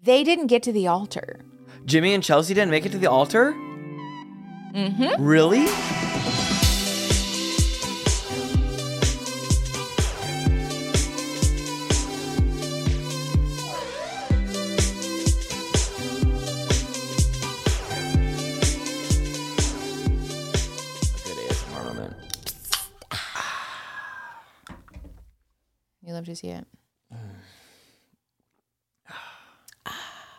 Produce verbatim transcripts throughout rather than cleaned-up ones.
They didn't get to the altar. Jimmy and Chelsea didn't make it to the altar? Mm-hmm. Really? You love to see it. Mm. I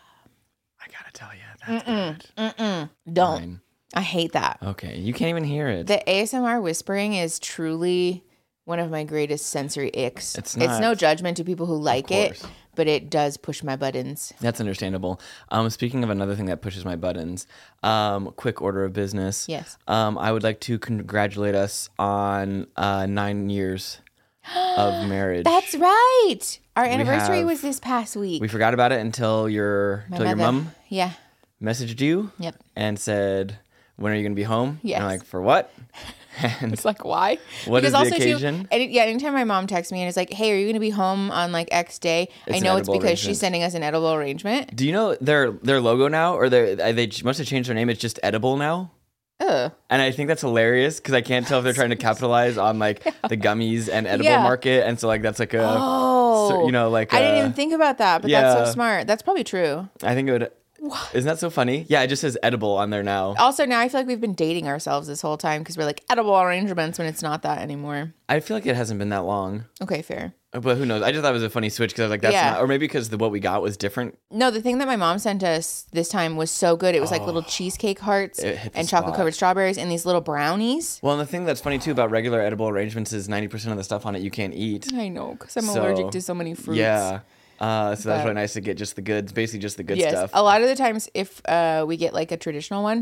gotta tell you, that's Mm-mm. good. Mm-mm. Don't. Fine. I hate that. Okay, you can't even hear it. The A S M R whispering is truly one of my greatest sensory icks. It's It's not. no judgment to people who like it, course. but it does push my buttons. That's understandable. Um, speaking of another thing that pushes my buttons, um, quick order of business. Yes. Um, I would like to congratulate us on uh, nine years of marriage. That's right. Our anniversary have- was this past week. We forgot about it until your My until your mother- mom Yeah. messaged you Yep. and said, "When are you going to be home?" Yes. And I'm like, "For what?" And It's like, why? What is the occasion? Too, any, yeah, anytime my mom texts me and is like, hey, are you going to be home on like X day? It's I an know it's edible because she's arrangement. sending us an edible arrangement. do you know their their logo now, or they they must have changed their name? It's just Edible now. Ugh. And I think that's hilarious because I can't tell if they're trying to capitalize on like the gummies and edible Yeah. market, and so like that's like a, Oh. so, you know, like I didn't a- even think about that, but that's yeah. so smart. That's probably true. I think it would. Isn't that so funny? Yeah, it just says edible on there now. Also, now I feel like we've been dating ourselves this whole time because we're like edible arrangements when it's not that anymore. I feel like it hasn't been that long, Okay, fair. but who knows? I just thought it was a funny switch because I was like, that's Yeah. not, or maybe because the what we got was different. No, the thing that my mom sent us this time was so good. It was like little cheesecake hearts It hit the and chocolate spot. covered strawberries and these little brownies. Well, and the thing that's funny too about regular edible arrangements is ninety percent of the stuff on it you can't eat. I know, because I'm So, allergic to so many fruits. Yeah. Uh, so that's But- really nice to get just the goods, basically just the good Yes. stuff. A lot of the times, if uh, we get like a traditional one,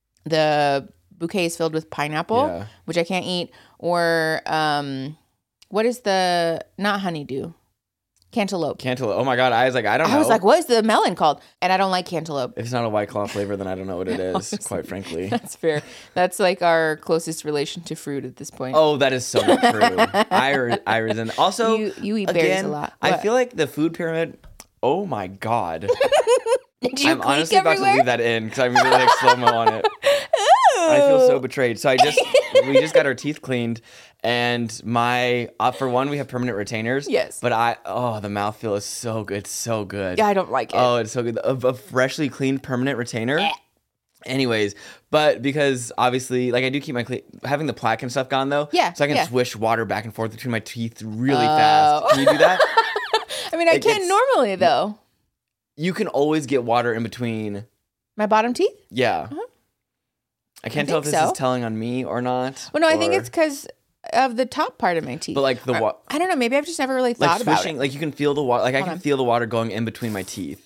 the bouquet is filled with pineapple, Yeah. which I can't eat, or um, what is the, not honeydew, cantaloupe. Cantaloupe. Oh my god, I was like, I don't know. I was like, what is the melon called? And I don't like cantaloupe. If it's not a White Claw flavor, then I don't know what it is, quite frankly. That's fair. That's like our closest relation to fruit at this point. Oh, that is so not true. I, re- I resent. Also, You- you eat berries again, a lot. I What? feel like the food pyramid. Oh my god. Did you I'm click honestly about to everywhere? leave that in because I'm really like slow mo on it. I feel so betrayed. So I just we just got our teeth cleaned, and my uh, for one we have permanent retainers. Yes. But I oh the mouthfeel is so good, so good. Yeah, I don't like it. Oh, it's so good. A, a freshly cleaned permanent retainer. Anyways, but because obviously, like I do keep my cle- having the plaque and stuff gone though. Yeah, So I can yeah. swish water back and forth between my teeth really fast. Can you do that? I mean, I it can't gets- normally though. You can always get water in between. My bottom teeth? Yeah. I can't tell if think this so. is telling on me or not. Well, no, I think or- it's because of the top part of my teeth. But like the Or- wa- I don't know. Maybe I've just never really thought like about swishing, it. like you can feel the water. Like I Hold can on. feel the water going in between my teeth.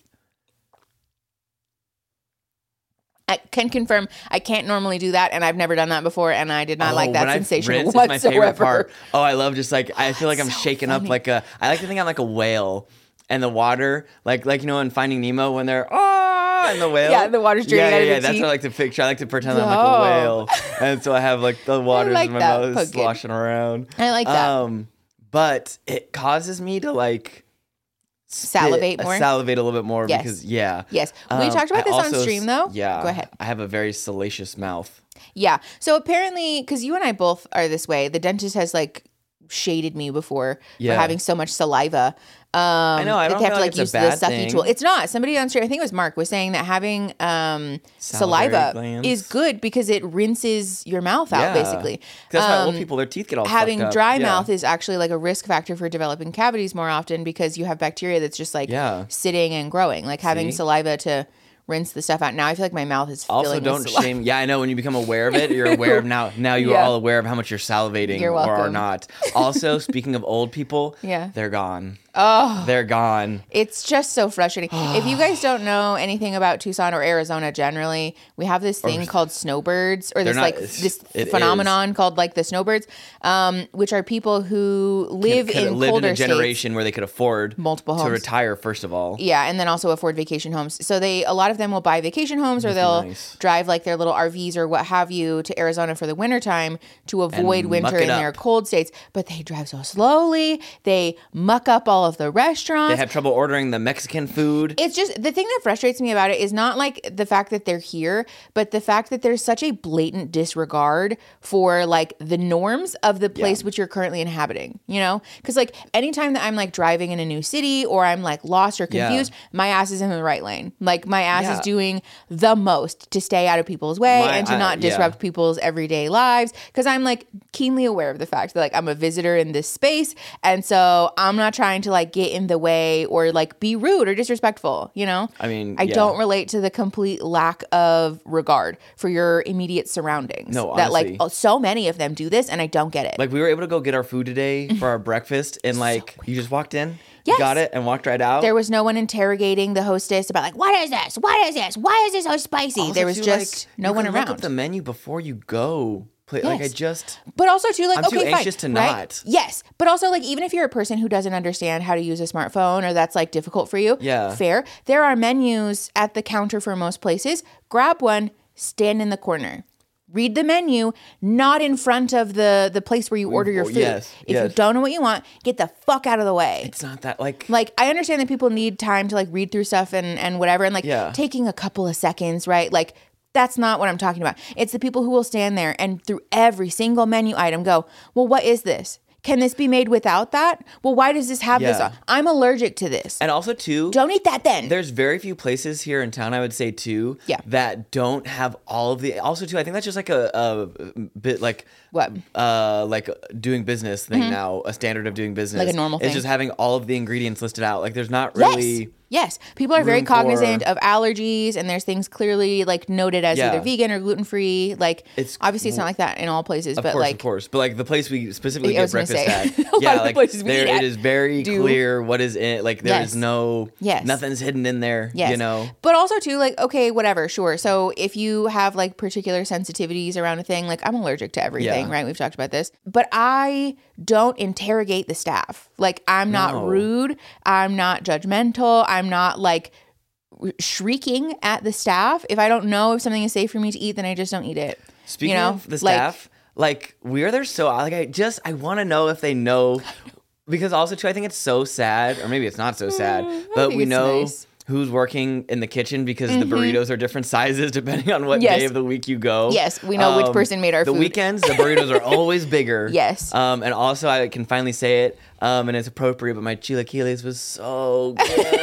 I can confirm I can't normally do that, and I've never done that before, and I did not Oh, like that when I sensation rinse, whatsoever. it's my favorite part. Oh, I love just like I feel like I'm so shaking up funny. like a. I like to think I'm like a whale, and the water, like like you know in Finding Nemo when they're oh, and the whale. Yeah, the water's draining yeah, yeah, out of yeah. your That's teeth. what I like to picture. I like to pretend I'm like Oh. a whale, and so I have like the water like in my that, mouth Pumpkin. sloshing around. I like that. Um, but it causes me to like spit- Salivate more? salivate a little bit more Yes. because yeah. Yes. We Um, talked about I this on also- stream, though. Yeah. Go ahead. I have a very salacious mouth. Yeah. So apparently, because you and I both are this way, the dentist has like shaded me before Yeah. for having so much saliva. Um, I know, I They don't have feel to like like it's a use the bad sucky thing. tool. It's not. Somebody on stream, I think it was Mark, was saying that having um, Salivary saliva glands. is good because it rinses your mouth out, Yeah. basically. That's why old Um, people, their teeth get all Having fucked up. dry Yeah. mouth is actually like a risk factor for developing cavities more often because you have bacteria that's just like Yeah. sitting and growing. Like having See? saliva to rinse the stuff out. Now I feel like my mouth is Also, filling don't with saliva. shame. Yeah, I know. When you become aware of it, you're aware of now. Now you are Yeah. all aware of how much you're salivating You're or are welcome. not. Also, speaking of old people, Yeah. they're gone. Oh, They're gone. it's just so frustrating. If you guys don't know anything about Tucson or Arizona generally, we have this thing called snowbirds, or this not- like it's- this it phenomenon called like the snowbirds, um, which are people who live Could have in lived colder in a generation where they could afford Multiple to homes. retire. First of all, states. Yeah, and then also afford vacation homes. So they, a lot of them will buy vacation homes, or they'll nice. drive like their little R Vs or what have you to Arizona for the wintertime to avoid muck winter it in their up. cold states. But they drive so slowly, they muck up all all of the restaurants. They have trouble ordering the Mexican food. It's just the thing that frustrates me about it is not like the fact that they're here, but the fact that there's such a blatant disregard for like the norms of the place Yeah. which you're currently inhabiting, you know? Because like anytime that I'm like driving in a new city or I'm like lost or confused, Yeah. my ass is in the right lane. Like my ass Yeah. is doing the most to stay out of people's way My- and to I- not yeah. disrupt people's everyday lives. Because I'm like keenly aware of the fact that like I'm a visitor in this space. And so I'm not trying to like get in the way or like be rude or disrespectful, you know? I mean, I yeah. don't relate to the complete lack of regard for your immediate surroundings. No, that like honestly. oh, so many of them do this, and I don't get it. Like we were able to go get our food today for our breakfast, and like you just walked in, Yes. you got it, and walked right out. There was no one interrogating the hostess about like, what is this? What is this? Why is this so spicy? Also, there was too, just like, no you one can around. Look up the menu before you go. Play, Like I Yes. just. But also too, like, I'm too okay, anxious fine, to right? not. Yes, but also like, even if you're a person who doesn't understand how to use a smartphone or that's like difficult for you, Yeah. fair. There are menus at the counter for most places. Grab one, stand in the corner. Read the menu, not in front of the the place where you order your food. yes, if you yes. don't know what you want, get the fuck out of the way. It's not that like. Like, I understand that people need time to like read through stuff and and whatever, and like Yeah. taking a couple of seconds, right? Like, that's not what I'm talking about. It's the people who will stand there and through every single menu item go, well, what is this? Can this be made without that? Well, why does this have this Yeah. on? I'm allergic to this. And also too. Don't eat that then. There's very few places here in town, I would say too, Yeah. that don't have all of the. Also too, I think that's just like a, a bit like What? uh like doing business thing now, a standard of doing business, Like a normal It's thing. just having all of the ingredients listed out. Like there's not Yes. really. Yes. People are very room cognizant for- of allergies, and there's things clearly like noted as Yeah. either vegan or gluten free. Like, It's- obviously it's not like that in all places, Of but course, like, of course, but like the place we specifically I get was gonna breakfast say, at, a lot yeah, of the like places we there eat at it is very do- clear what is in it. Like there is Yes. no, Yes. nothing's hidden in there. yes. You know, But also too, like, okay, whatever, sure. So if you have like particular sensitivities around a thing, like I'm allergic to everything, Yeah. right? We've talked about this. But I don't interrogate the staff. Like, I'm not No. rude. I'm not judgmental. I'm not like shrieking at the staff. If I don't know if something is safe for me to eat, then I just don't eat it. speaking you know? of the Like- staff, like we are there so like I just I want to know if they know, because also too I think it's so sad, or maybe it's not so sad, but think we it's know. nice. Who's working in the kitchen, because the burritos are different sizes depending on what Yes. day of the week you go. Yes, we know which person made our the food. weekends, the burritos are always bigger. Yes. Um, and also I can finally say it, um, and it's appropriate, but my chilaquiles was so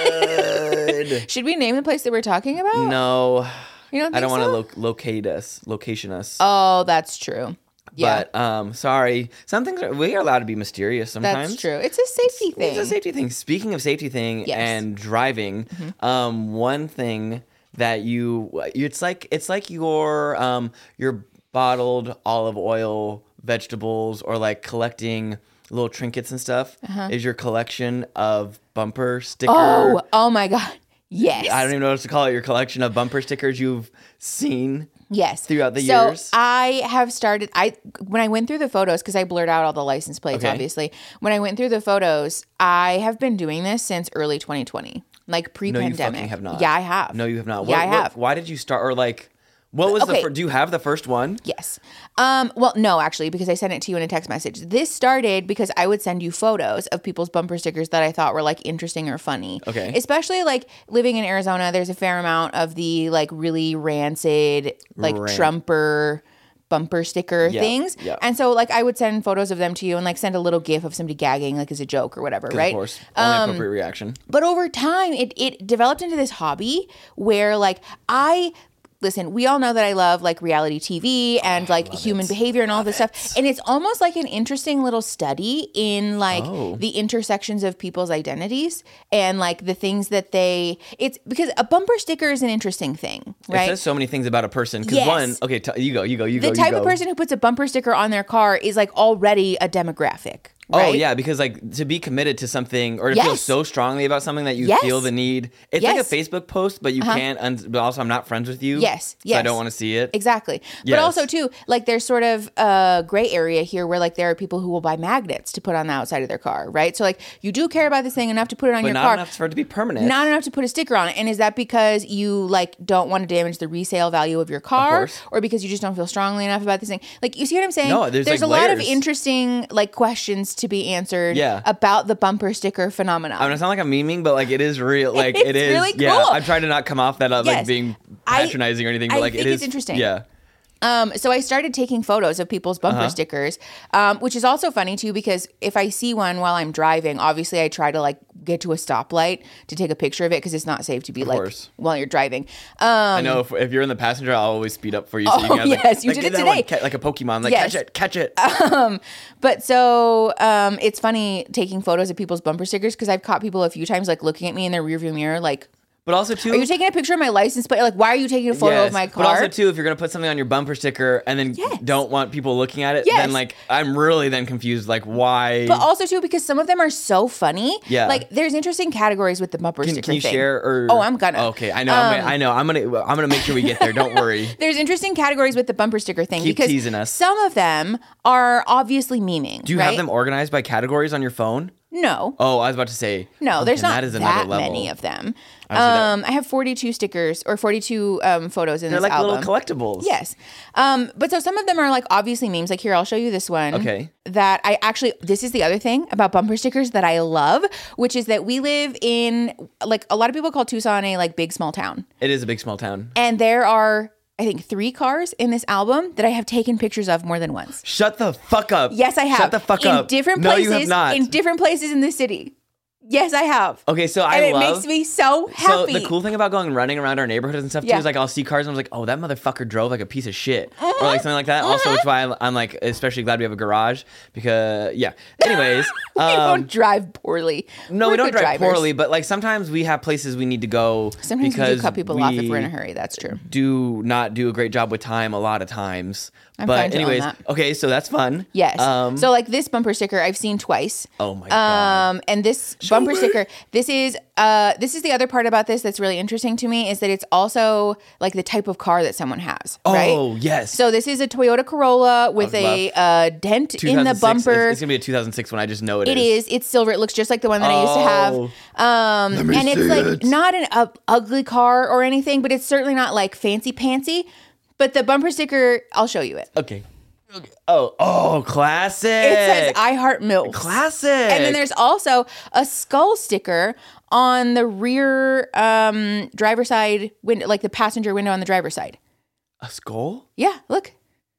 good. Should we name the place that we're talking about? No, You don't think I don't want to so? lo- locate us, location us. Oh, that's true. Yeah, But um, sorry, some things are, we are allowed to be mysterious sometimes. that's true. It's a safety thing. It's a safety thing. Speaking of safety thing Yes. and driving, Mm-hmm. um, one thing that you it's like it's like your um your bottled olive oil, vegetables, or like collecting little trinkets and stuff is your collection of bumper stickers. Uh-huh. Oh, oh my God. Yes. I don't even know what to call it. Your collection of bumper stickers you've seen. Yes. throughout the so years? I have started I when I went through the photos, because I blurred out all the license plates, Okay. obviously. When I went through the photos, I have been doing this since early twenty twenty. Like No, pre-pandemic. you fucking have not. Yeah, I have. No, you have not. Yeah, What- I what- have. Why did you start? Or like, what was the? Okay. Fir- do you have the first one? Yes. Um, well, no, actually, because I sent it to you in a text message. This started because I would send you photos of people's bumper stickers that I thought were like interesting or funny. Okay. Especially like living in Arizona, there's a fair amount of the like really rancid, like Ran- Trumper bumper sticker Yeah, things. yeah. And so like I would send photos of them to you and like send a little gif of somebody gagging like as a joke or whatever, right? Of course. Only Um, appropriate reaction. But over time, it it developed into this hobby where like I listen, we all know that I love like reality T V and like human it. behavior and all this stuff. And it's almost like an interesting little study in like Oh. the intersections of people's identities and like the things that they it's because a bumper sticker is an interesting thing, It right? says so many things about a person. Because Yes. one, okay, t- you go, you go, you go. The you type go. of person who puts a bumper sticker on their car is like already a demographic. Right? Oh yeah, because like to be committed to something or to feel Yes. so strongly about something that you Yes. feel the need. It's Yes. like a Facebook post, but you can't. Un- but also, I'm not friends with you. Yes, So I yes. don't want to see it. Exactly. But Yes. also too, like there's sort of a gray area here where like there are people who will buy magnets to put on the outside of their car, right? So like you do care about this thing enough to put it on But your not car. enough for it to be permanent. Not enough to put a sticker on it. And is that because you like don't want to damage the resale value of your car, course. or because you just don't feel strongly enough about this thing? Like you see what I'm saying? No, there's, like, a lot of layers. interesting like questions to be answered Yeah. about the bumper sticker phenomenon. I mean, it's not like I'm memeing, but like it is real. Like it It's is. really Yeah, cool. I'm trying to not come off that uh, Yes. like being I- patronizing or anything, but I like think it is it's interesting. Yeah. Um, so I started taking photos of people's bumper Uh-huh. stickers, um, which is also funny too, because if I see one while I'm driving, obviously I try to like get to a stoplight to take a picture of it because it's not safe to be like course. while you're driving. Um, I know if, if you're in the passenger, I'll always speed up for you. So you Oh, can have, like, yes, you like, did get it that one, today. ca- like a Pokemon. Like Yes. catch it, catch it. But so um, it's funny taking photos of people's bumper stickers because I've caught people a few times like looking at me in their rearview mirror like, But also too. are you taking a picture of my license plate? Like, why are you taking a photo Yes, of my car? But also too, if you're gonna put something on your bumper sticker and then Yes. don't want people looking at it, Yes. then like I'm really then confused. Like why? But also too because some of them are so funny. Yeah. Like there's interesting categories with the bumper can, sticker can you thing. share or? Oh, I'm gonna. Okay, I know. I'm gonna, I know. I'm gonna. I'm gonna make sure we get there. Don't worry. There's interesting categories with the bumper sticker thing Keep because teasing us. some of them are obviously memeing. Do you right? have them organized by categories on your phone? No. Oh, I was about to say. No, okay, there's not that, is another that level. many of them. I see that. Um, I have forty-two stickers or forty-two um, photos in They're this like album. little collectibles. Yes. Um, but so some of them are like obviously memes. Like here, I'll show you this one. Okay. That I actually, this is the other thing about bumper stickers that I love, which is that we live in, like a lot of people call Tucson a like big small town. It is a big small town. And there are, I think, three cars in this album that I have taken pictures of more than once. Shut the fuck up. Yes, I have. Shut the fuck in up. different no, places. you have not. In different places in the city. Yes, I have. Okay, so I and it love. makes me so So happy. the cool thing about going running around our neighborhoods and stuff too Yeah. is like I'll see cars and I was like, oh, that motherfucker drove like a piece of shit or Mm-hmm. like something like that. Also, it's why I'm, I'm like especially glad we have a garage because yeah. Anyways, we um, don't drive poorly. no, We're we don't good drive drivers. poorly, but like sometimes we have places we need to go. Sometimes we because do cut people off if we're in a hurry. That's true. Do not do a great job with time a lot of times. I'm but fine to own anyways, that. okay, so that's fun. Yes. Um, so like this bumper sticker I've seen twice. oh my god. Um, and this bumper me. sticker, this is uh, this is the other part about this that's really interesting to me is that it's also like the type of car that someone has, right? Oh yes. So this is a Toyota Corolla with a uh, dent in the two thousand six bumper. It's, it's gonna be a two thousand six one. I just know it, It is. It's silver. It looks just like the one that I used to have. Oh. Um, me and it's see like it. not an uh, ugly car or anything, but it's certainly not like fancy pantsy. But the bumper sticker, I'll show you it. Okay. Okay. Oh, oh, classic. It says "I Heart Milk." classic. And then there's also a skull sticker on the rear um, driver side window, like the passenger window on the driver's side. a skull. Yeah, look.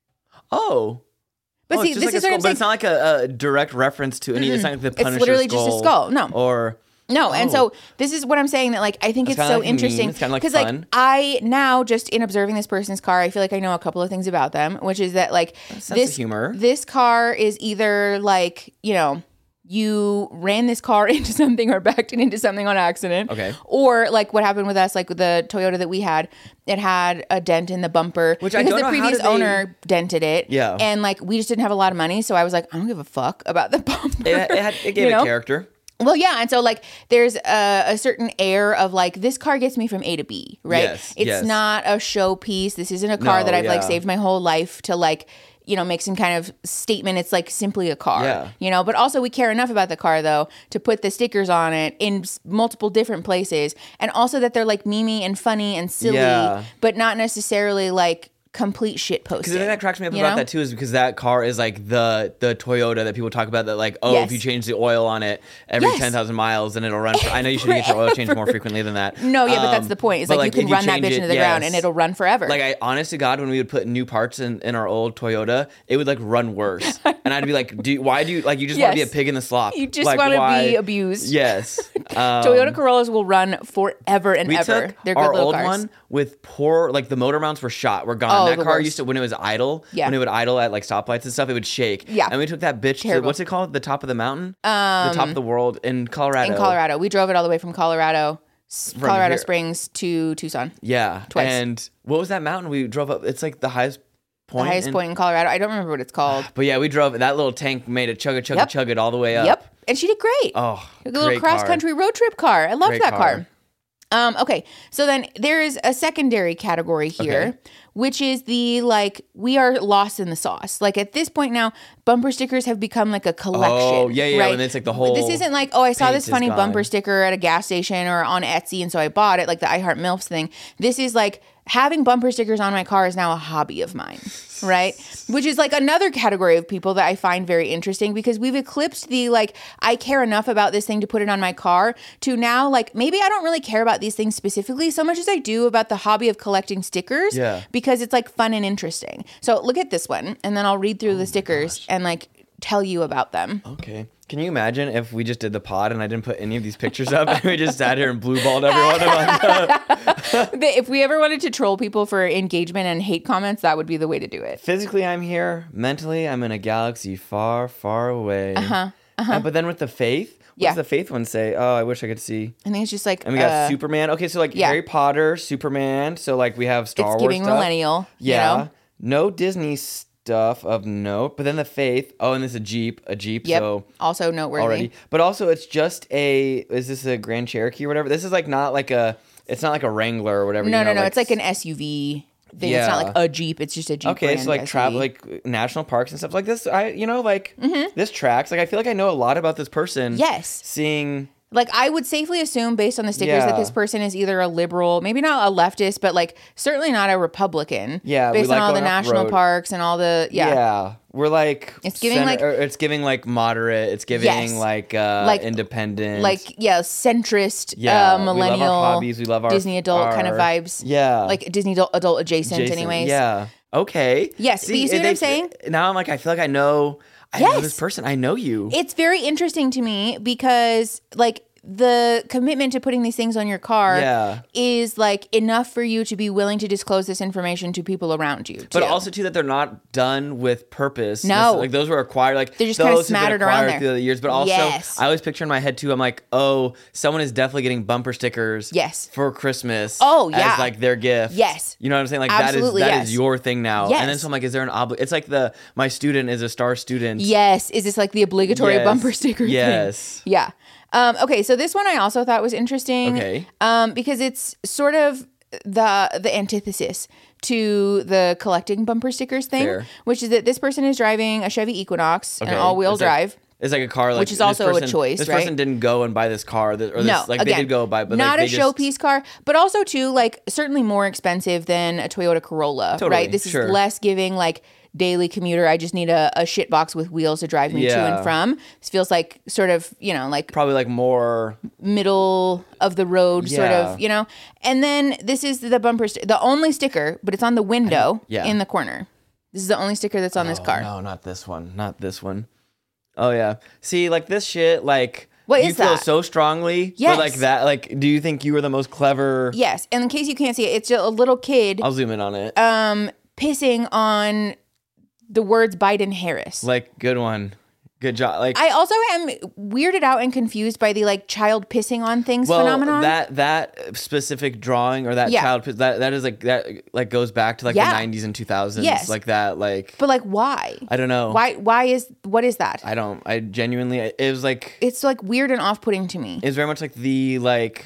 Oh. But Oh, see, it's just this like is a what skull, I'm but saying. it's not like a, a direct reference to any. It's not like the Punisher literally just a skull. No. Or No, and Oh. so this is what I'm saying that like I think It's it's kinda so like a meme. interesting It's kinda like like fun. I now just in observing this person's car, I feel like I know a couple of things about them, which is that like sense of this humor. this car is either like you know you ran this car into something or backed it into something on accident, Okay. or like what happened with us, like with the Toyota that we had, it had a dent in the bumper Which I because don't the know, how previous did they- owner dented it, Yeah. and like we just didn't have a lot of money, so I was like, I don't give a fuck about the bumper. it, it, had, it gave You it know? character. Well, yeah, and so like there's a, a certain air of like this car gets me from A to B, right? Yes, it's yes. not a showpiece. This isn't a car No, that I've like yeah. saved my whole life to like you know make some kind of statement. It's like simply a car, Yeah. you know. But also we care enough about the car though to put the stickers on it in s- multiple different places, and also that they're like memey and funny and silly, Yeah. but not necessarily like complete shit Because posting. the thing that cracks me up you about know? that too is because that car is like the the Toyota that people talk about that like oh Yes. if you change the oil on it every Yes. ten thousand miles then it'll run. For, I know you should get your oil changed more frequently than that. No, yeah, but that's Um, the point. It's but, like, you if can run that change bitch it- into the ground yes. and it'll run forever. Like I, honest to God, when we would put new parts in, in our old Toyota, it would like run worse, and I'd be like, "Do you, why do you like you just want to be a Yes. pig in the slop? You just Like, want to why?" be abused. Yes, um, Toyota Corollas will run forever and We ever. took They're good our little old cars. one with poor, like the motor mounts were shot, were gone. Oh, that the car worst. used to when it was idle, Yeah. when it would idle at like stoplights and stuff, it would shake. Yeah. and we took that bitch to Terrible. what's it called, the top of the mountain, um, the top of the world in Colorado. in Colorado. We drove it all the way from Colorado, S- Colorado here. Springs to Tucson. Yeah, Twice. And what was that mountain we drove up? It's like the highest The point. highest in- point in Colorado. I don't remember what it's called. But yeah, we drove that little tank made it chugga chugga Yep. chugga it all the way up. Yep. And she did great. Oh, a little great cross car. country road trip car. I loved Great that car. car. Um, okay, so then there is a secondary category here, Okay. which is the like we are lost in the sauce. Like at this point now, bumper stickers have become like a collection. Oh, yeah, yeah, right? when it's like the whole This isn't like oh, I saw paint this is funny gone. bumper sticker at a gas station or on Etsy, and so I bought it, like the I Heart MILFs thing. This is like having bumper stickers on my car is now a hobby of mine, right? Which is like another category of people that I find very interesting because we've eclipsed the like, I care enough about this thing to put it on my car to now like, maybe I don't really care about these things specifically so much as I do about the hobby of collecting stickers Yeah. because it's like fun and interesting. So look at this one and then I'll read through Oh the stickers and like tell you about them. Okay. Can you imagine if we just did the pod and I didn't put any of these pictures up and we just sat here and blue balled everyone? But if we ever wanted to troll people for engagement and hate comments, that would be the way to do it. Physically, I'm here. Mentally, I'm in a galaxy far, far away. Uh-huh. Uh-huh. But then with the faith, what Yeah. does the faith one say? Oh, I wish I could see. I think it's just like And we got uh, Superman. Okay, so like yeah. Harry Potter, Superman. So like we have Star it's Wars giving stuff. millennial. Yeah. You know? No Disney stuff of note. But then the faith. Oh, and this is a Jeep. A Jeep. Yep. So Also noteworthy. already. But also it's just a, is this a Grand Cherokee or whatever? This is like not like a, it's not like a Wrangler or whatever. No, you know, no, no. It's like an S U V thing. It's not Yeah. like a Jeep. It's just a Jeep. Okay, brand so like S U V. travel, like national parks and stuff like this. I, you know, like Mm-hmm. this tracks. Like I feel like I know a lot about this person. Yes. Seeing, Like I would safely assume based on the stickers Yeah. that this person is either a liberal, maybe not a leftist, but like certainly not a Republican. Yeah, we Based on like all the going national off-road. parks and all the, yeah, yeah. we're like It's giving, like- or it's giving like moderate. It's giving Yes. like uh, Like- independent. Like, yeah, centrist, Yeah, uh, we love our millennial, hobbies, we love our- Disney adult kind of our- vibes. yeah, Like Disney adult, adult adjacent, Jason, anyways. Yeah. Okay. Yes, but you see what they- I'm saying? Now I'm like, I feel like I know. I know Yes. this person. I know you. It's very interesting to me because, like, the commitment to putting these things on your car Yeah. is like enough for you to be willing to disclose this information to people around you. But too. also too that they're not done with purpose. No. like those were acquired. Like They're just kinda those have been smattered around acquired there. through the years. But also, Yes. I always picture in my head too. I'm like, oh, someone is definitely getting bumper stickers. Yes. For Christmas. Oh, yeah. As like their gift. Yes. You know what I'm saying? Like Absolutely, that is that yes. is your thing now. Yes. And then so I'm like, is there an obli? It's like the my student is a star student. Yes. Is this like the obligatory Yes. bumper sticker Yes. thing? Yeah. Um, okay, so this one I also thought was interesting. Okay. Um, because it's sort of the the antithesis to the collecting bumper stickers thing, Fair. which is that this person is driving a Chevy Equinox, Okay. an all-wheel It's like- drive. It's like a car, like, Which is this also a person- choice, This right? person didn't go and buy this car, that, or this, No, like again, they did go buy, but not like, a they showpiece just, car, but also too like certainly more expensive than a Toyota Corolla, Totally, right? This sure. is less giving like daily commuter. I just need a, a shit box with wheels to drive me to Yeah. and from. This feels like sort of you know like probably like more. middle of the road sort Yeah. of, you know. And then this is the bumper, st- the only sticker, but it's on the window yeah. in the corner. This is the only sticker that's on this Oh, car. No, not this one. Not this one. Oh yeah. See, like this shit, like What you is feel that? so strongly. Yes. But like that, like, do you think you were the most clever? Yes, and in case you can't see it, it's a little kid I'll zoom in on it. um pissing on the words Biden Harris. like, good one. Good job. Like, I also am weirded out and confused by the like child pissing on things well, phenomenon. that that specific drawing or that Yeah. child piss- that that is like that like goes back to like Yeah. the nineties and two thousands. Yes. Like that. Like, but like why? I don't know. Why why is what is that? I don't. I genuinely. It was like. It's like weird and off-putting to me. It's very much like the like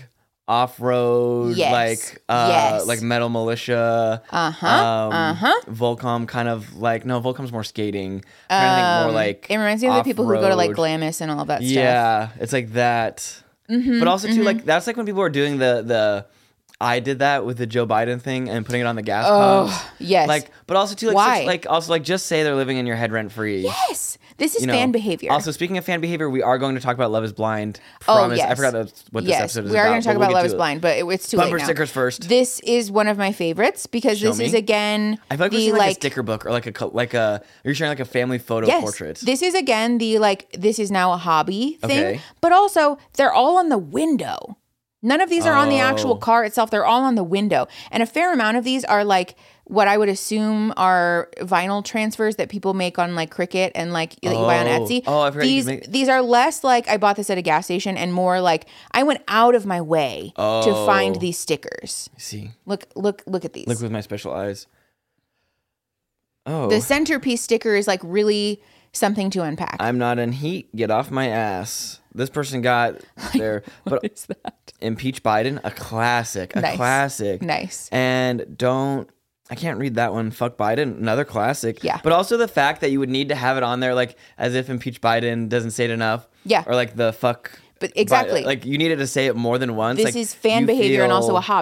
off-road, Yes. like uh, Yes. like Metal Militia, Uh-huh. um, Uh-huh. Volcom, kind of like no, Volcom's more skating. I'm trying to think more like It reminds me of the people who go to like off-road. Glamis and all of that stuff. Yeah, it's like that. Mm-hmm, but also too, like that's like when people are doing the the. I did that with the Joe Biden thing and putting it on the gas pumps. Oh, yes. Like, but also too, like, Why? such- like also like just say they're living in your head rent free. Yes. This is You know, fan behavior. Also, speaking of fan behavior, we are going to talk about Love Is Blind. Oh, Promise. I yes. forgot what this yes, episode is we are about. going to talk but about we'll Love get is to it. Blind, but it, it's too Bumper late now. stickers first. This is one of my favorites because Show this me. is again I feel like the we're seeing like, like a sticker book or like a co- like a you're sharing like a family photo yes, portrait. this is again the like this is now a hobby thing, Okay. but also they're all on the window. None of these are on the actual Oh. car itself. They're all on the window. And a fair amount of these are like what I would assume are vinyl transfers that people make on like Cricut and like that you buy on Oh. Etsy. Oh, I forgot you these could make- these are less like I bought this at a gas station and more like I went out of my way to Oh. find these stickers. See, Look look look at these. look with my special eyes. Oh, The centerpiece sticker is like really something to unpack. I'm not in heat. Get off my ass. This person got their but what is that? impeach Biden, a classic, a Nice. classic. Nice. And don't. I can't read that one. Fuck Biden, another classic. Yeah. But also the fact that you would need to have it on there, like as if impeach Biden doesn't say it enough. Yeah. Or like the fuck. But exactly. Bi- like you needed to say it more than once. This like, is fan you behavior and also feel- a hobby.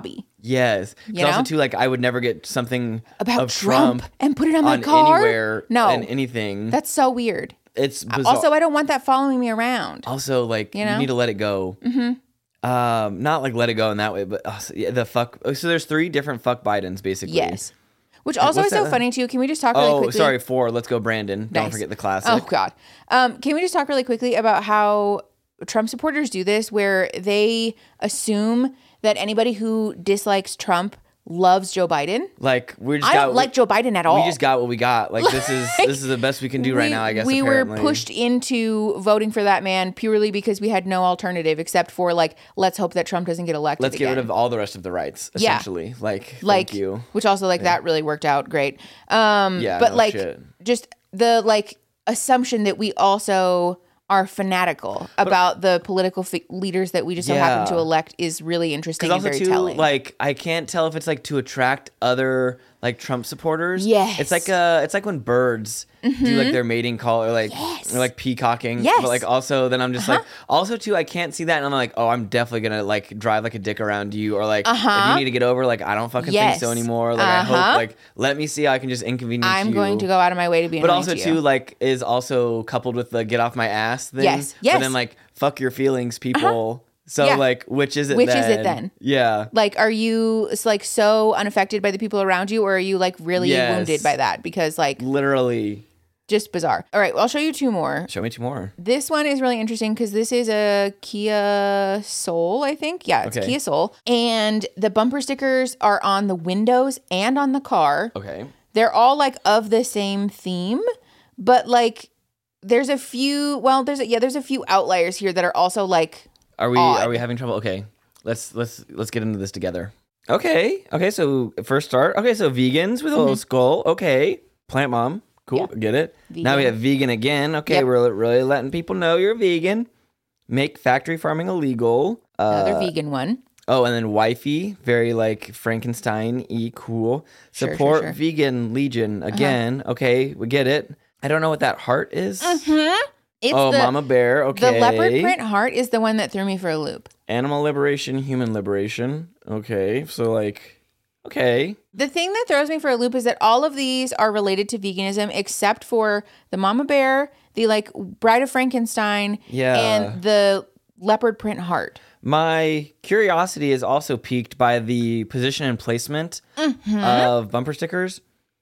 Yes. 'Cause You also know? too, like I would never get something About of Trump, Trump and put it on my on car. anywhere No. and anything. That's so weird. It's bizarre. Also, I don't want that following me around. Also, like, You you, know? need to let it go. Mm-hmm. Um, not like let it go in that way, but uh, yeah, the fuck. oh, So there's three different fuck Bidens, basically. Yes. Which also What's is so that? funny too. Can we just talk really Oh, quickly? sorry, four. Let's go, Brandon. Don't Nice. forget the classic. Oh God. Um, can we just talk really quickly about how Trump supporters do this, where they assume that anybody who dislikes Trump loves Joe Biden? Like we just I got. don't like Joe Biden at all. We just got what we got. Like this is this is the best we can do right we, now. I guess we apparently. were pushed into voting for that man purely because we had no alternative except for like, let's hope that Trump doesn't get elected. Let's get again. rid of all the rest of the rights. Yeah. Essentially, like, like thank you. which also like that really worked out great. Um, Yeah, but no like shit. just the like assumption that we also are fanatical about the political fi- leaders that we just so happen to Yeah. elect is really interesting Because and also very too, telling. like I can't tell if it's like to attract other like Trump supporters. Yes. it's like uh, it's like when birds do like their mating call or like or like peacocking. Yes. but like also then I'm just like also too I can't see that and I'm like oh I'm definitely gonna like drive like a dick around you or like if you need to get over like I don't fucking Yes. think so anymore. Like I Uh-huh. hope like let me see how I can just inconvenience I'm you. going to go out of my way to be But annoying also to you. too like is also coupled with the get off my ass thing. Yes, yes. But then like fuck your feelings, people. So Yeah. like which is it? Which then? is it then? Yeah. Like, are you s- like so unaffected by the people around you, or are you like really Yes. wounded by that? Because like Literally. just bizarre. All right, well, I'll show you two more. Show me two more. This one is really interesting because this is a Kia Soul, I think. Yeah, it's Okay. Kia Soul. And the bumper stickers are on the windows and on the car. Okay. They're all like of the same theme, but like there's a few, well, there's a, yeah, there's a few outliers here that are also like Are we odd. are we having trouble? Okay. Let's let's let's get into this together. Okay. Okay, so first start. Okay, so vegans with a little skull. Okay. Plant mom. Cool. Mm-hmm. Yeah. Get it. Now we Vegan. have vegan again. Okay, Yep. we're really letting people know you're vegan. Make factory farming illegal. Uh, another vegan one. Oh, and then wifey, very like Frankenstein y cool. Sure, sure, Support sure. vegan legion again. Okay, we get it. I don't know what that heart is. It's Oh, the, mama bear. Okay. the leopard print heart is the one that threw me for a loop. Animal liberation, human liberation. Okay, so like, okay. The thing that throws me for a loop is that all of these are related to veganism except for the mama bear, the like Bride of Frankenstein, Yeah. and the leopard print heart. My curiosity is also piqued by the position and placement Mm-hmm. of bumper stickers.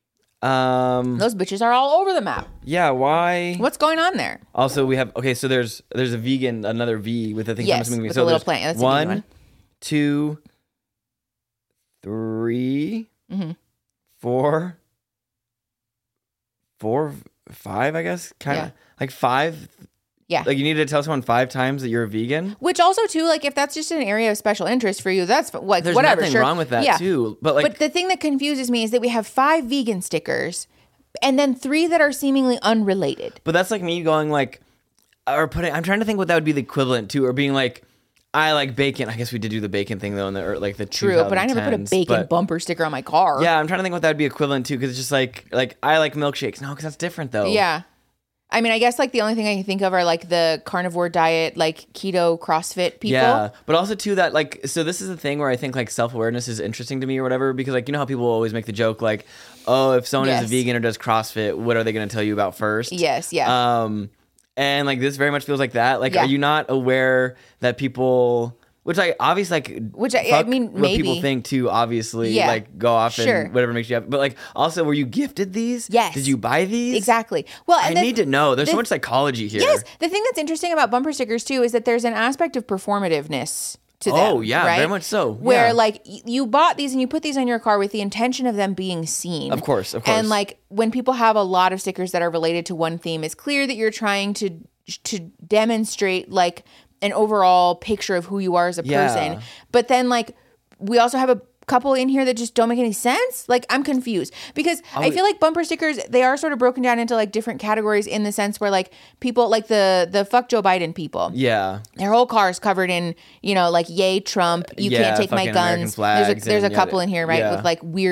Um, Those bitches are all over the map. yeah, why? What's going on there? Also, we have okay. So there's there's a vegan, another V with the thing. Yes, coming with so the little there's plant. That's a vegan one, one. two, three, Mhm. four, four, five. I guess kind of Yeah. like five. Yeah. Like you need to tell someone five times that you're a vegan. Which also too, like if that's just an area of special interest for you, that's f- like There's whatever. nothing sure. wrong with that Yeah. too. But like But the thing that confuses me is that we have five vegan stickers and then three that are seemingly unrelated. But that's like me going like, or putting. I'm trying to think what that would be the equivalent to, or being like, I like bacon. I guess we did do the bacon thing though in the or like the True, but I never put a twenty tens, bacon but- bumper sticker on my car. Yeah, I'm trying to think what that would be equivalent to because it's just like like I like milkshakes. No, because that's different though. Yeah. I mean, I guess like the only thing I can think of are like the carnivore diet, like keto CrossFit people. Yeah, but also too that like so this is the thing where I think like self awareness is interesting to me or whatever because like you know how people always make the joke like, oh, if someone Yes. is a vegan or does CrossFit, what are they going to tell you about first? Yes, yeah. Um, and like this very much feels like that. Like, Yeah. are you not aware that people, which I obviously like, Which I- I fuck mean, what people maybe. think too. Obviously, Yeah. like go off Sure. and whatever makes you happy. But like, also, were you gifted these? Yes. Did you buy these? Exactly. Well, I and the- need to know. There's the- so much psychology here. Yes, the thing that's interesting about bumper stickers too is that there's an aspect of performativeness to them. Oh, yeah, right? very much so. Where Yeah. like y- you bought these and you put these on your car with the intention of them being seen. Of course, of And course. like when people have a lot of stickers that are related to one theme, it's clear that you're trying to to demonstrate like an overall picture of who you are as a Yeah. person. But then like we also have a couple in here that just don't make any sense. Like I'm confused because I feel like bumper stickers, they are sort of broken down into like different categories in the sense where like people like the the fuck Joe Biden people. Yeah. Their whole car is covered in, you know, like yay Trump, you Yeah, can't take my fucking American guns. There's flags a there's a and couple yada- in here, right, yeah. with like weird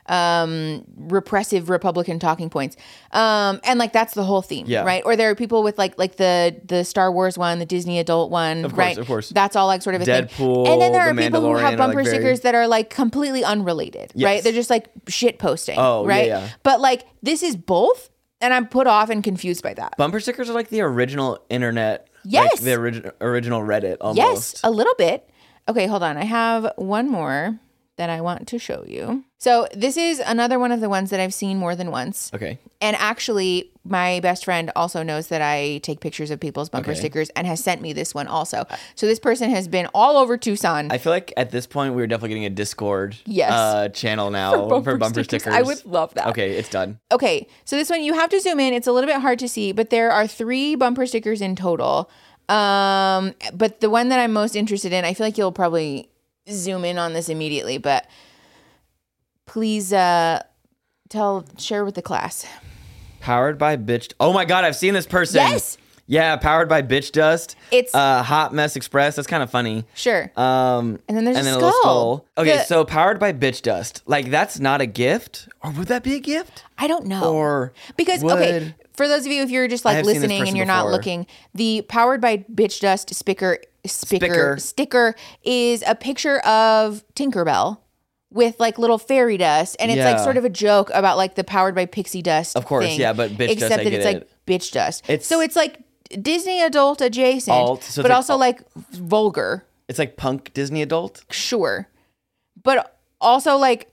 um, repressive Republican talking points. Um, and like that's the whole theme, Yeah. right? Or there are people with like like the the Star Wars one, the Disney adult one, Of course, right? of course. That's all like sort of a thing. Deadpool, And then there are The people who Mandalorian have are, bumper like, very- stickers that are like completely unrelated, right? Yes. They're just like shit posting, Oh, yeah, right? yeah. But like this is both, and I'm put off and confused by that. Bumper stickers are like the original internet. Yes. Like the origi- original Reddit almost. Yes, a little bit. Okay, hold on. I have one more that I want to show you. So this is another one of the ones that I've seen more than once. Okay. And actually, my best friend also knows that I take pictures of people's bumper Okay. stickers and has sent me this one also. So this person has been all over Tucson. I feel like at this point we're definitely getting a Discord Yes. uh, channel now for bumper, stickers. I would love that. Okay, it's done. Okay, so this one you have to zoom in. It's a little bit hard to see, but there are three bumper stickers in total. Um, but the one that I'm most interested in, I feel like you'll probably zoom in on this immediately, but please uh, tell, share with the class. Powered by bitch. Oh my god, I've seen this person. Yes. Yeah, powered by bitch dust. It's- uh, Hot Mess Express. That's kind of funny. Sure. Um, And then there's and a then little skull. Okay, The- so powered by bitch dust. Like that's not a gift, or would that be a gift? I don't know. Or because would- okay, for those of you if you're just I like have seen this listening and person you're not before. looking, the powered by bitch dust spicker spicker Spicker. sticker is a picture of Tinkerbell with like little fairy dust, and it's like Yeah. sort of a joke about like the powered by pixie dust. Of course, thing, yeah, but bitch dust, except I that get it's it. like bitch dust. It's- so it's like Disney adult adjacent, Alt, so it's but like also alt. like vulgar. It's like punk Disney adult. Sure, but also like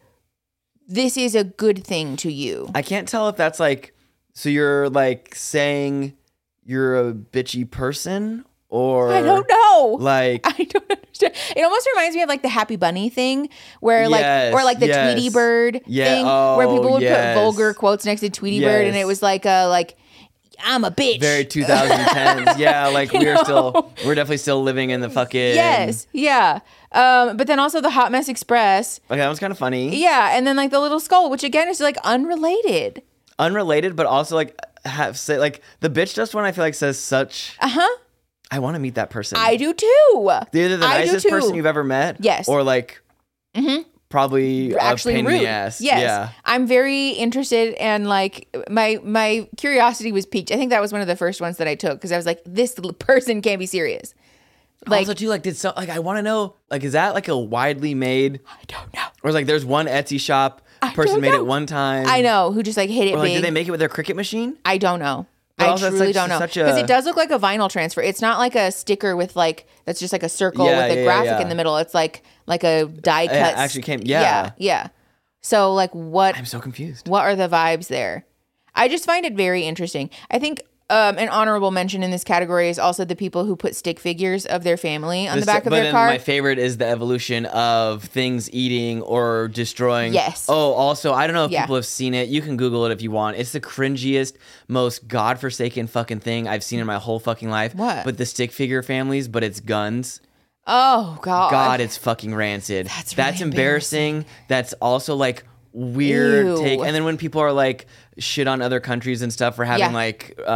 this is a good thing to you. I can't tell if that's like, so you're like saying you're a bitchy person, or I don't know. Like, I don't understand. It almost reminds me of like the Happy Bunny thing, where like, Yes, or like the yes. Tweety Bird Yeah, thing, where oh, people would yes. put vulgar quotes next to Tweety Bird, and Yes. it was like a like, I'm a bitch. very twenty tens. Yeah, like You we're know? still, we're definitely still living in the fucking. Yes, yeah. Um, but then also the Hot Mess Express, Okay, that was kind of funny. yeah, and then like the little skull, which again is like unrelated. Unrelated, but also like have say like the bitch dust one. I feel like says such. Uh huh. I want to meet that person. I do too. They're either the I do nicest too. person you've ever met. Yes. Or like. Mhm. Probably Actually a pain rude. in the ass. Yes. Yeah. I'm very interested, and like my my curiosity was piqued. I think that was one of the first ones that I took because I was like, this l- person can't be serious. Like, also, too, like, did so like I want to know, like, is that like a widely made, I don't know. or like there's one Etsy shop I person don't made know. it one time. I know who just like hit it Or like, big. did they make it with their Cricut machine? I don't know. But I also it's truly like don't know such because a- it does look like a vinyl transfer. It's not like a sticker with like that's just like a circle Yeah, with a yeah, graphic yeah. in the middle. It's like like a die cut. actually came- yeah. yeah, yeah. So like, what I'm so confused. what are the vibes there? I just find it very interesting. I think um, an honorable mention in this category is also the people who put stick figures of their family on the, This- back of but their then car. my favorite is the evolution of things eating or destroying. Yes. Oh, also, I don't know if Yeah. people have seen it. You can Google it if you want. It's the cringiest, most godforsaken fucking thing I've seen in my whole fucking life. What? But the stick figure families, but it's guns. oh God. God, it's fucking rancid. That's That's really embarrassing. That's also like weird Ew. take. And then when people are like shit on other countries and stuff for having Yeah. like uh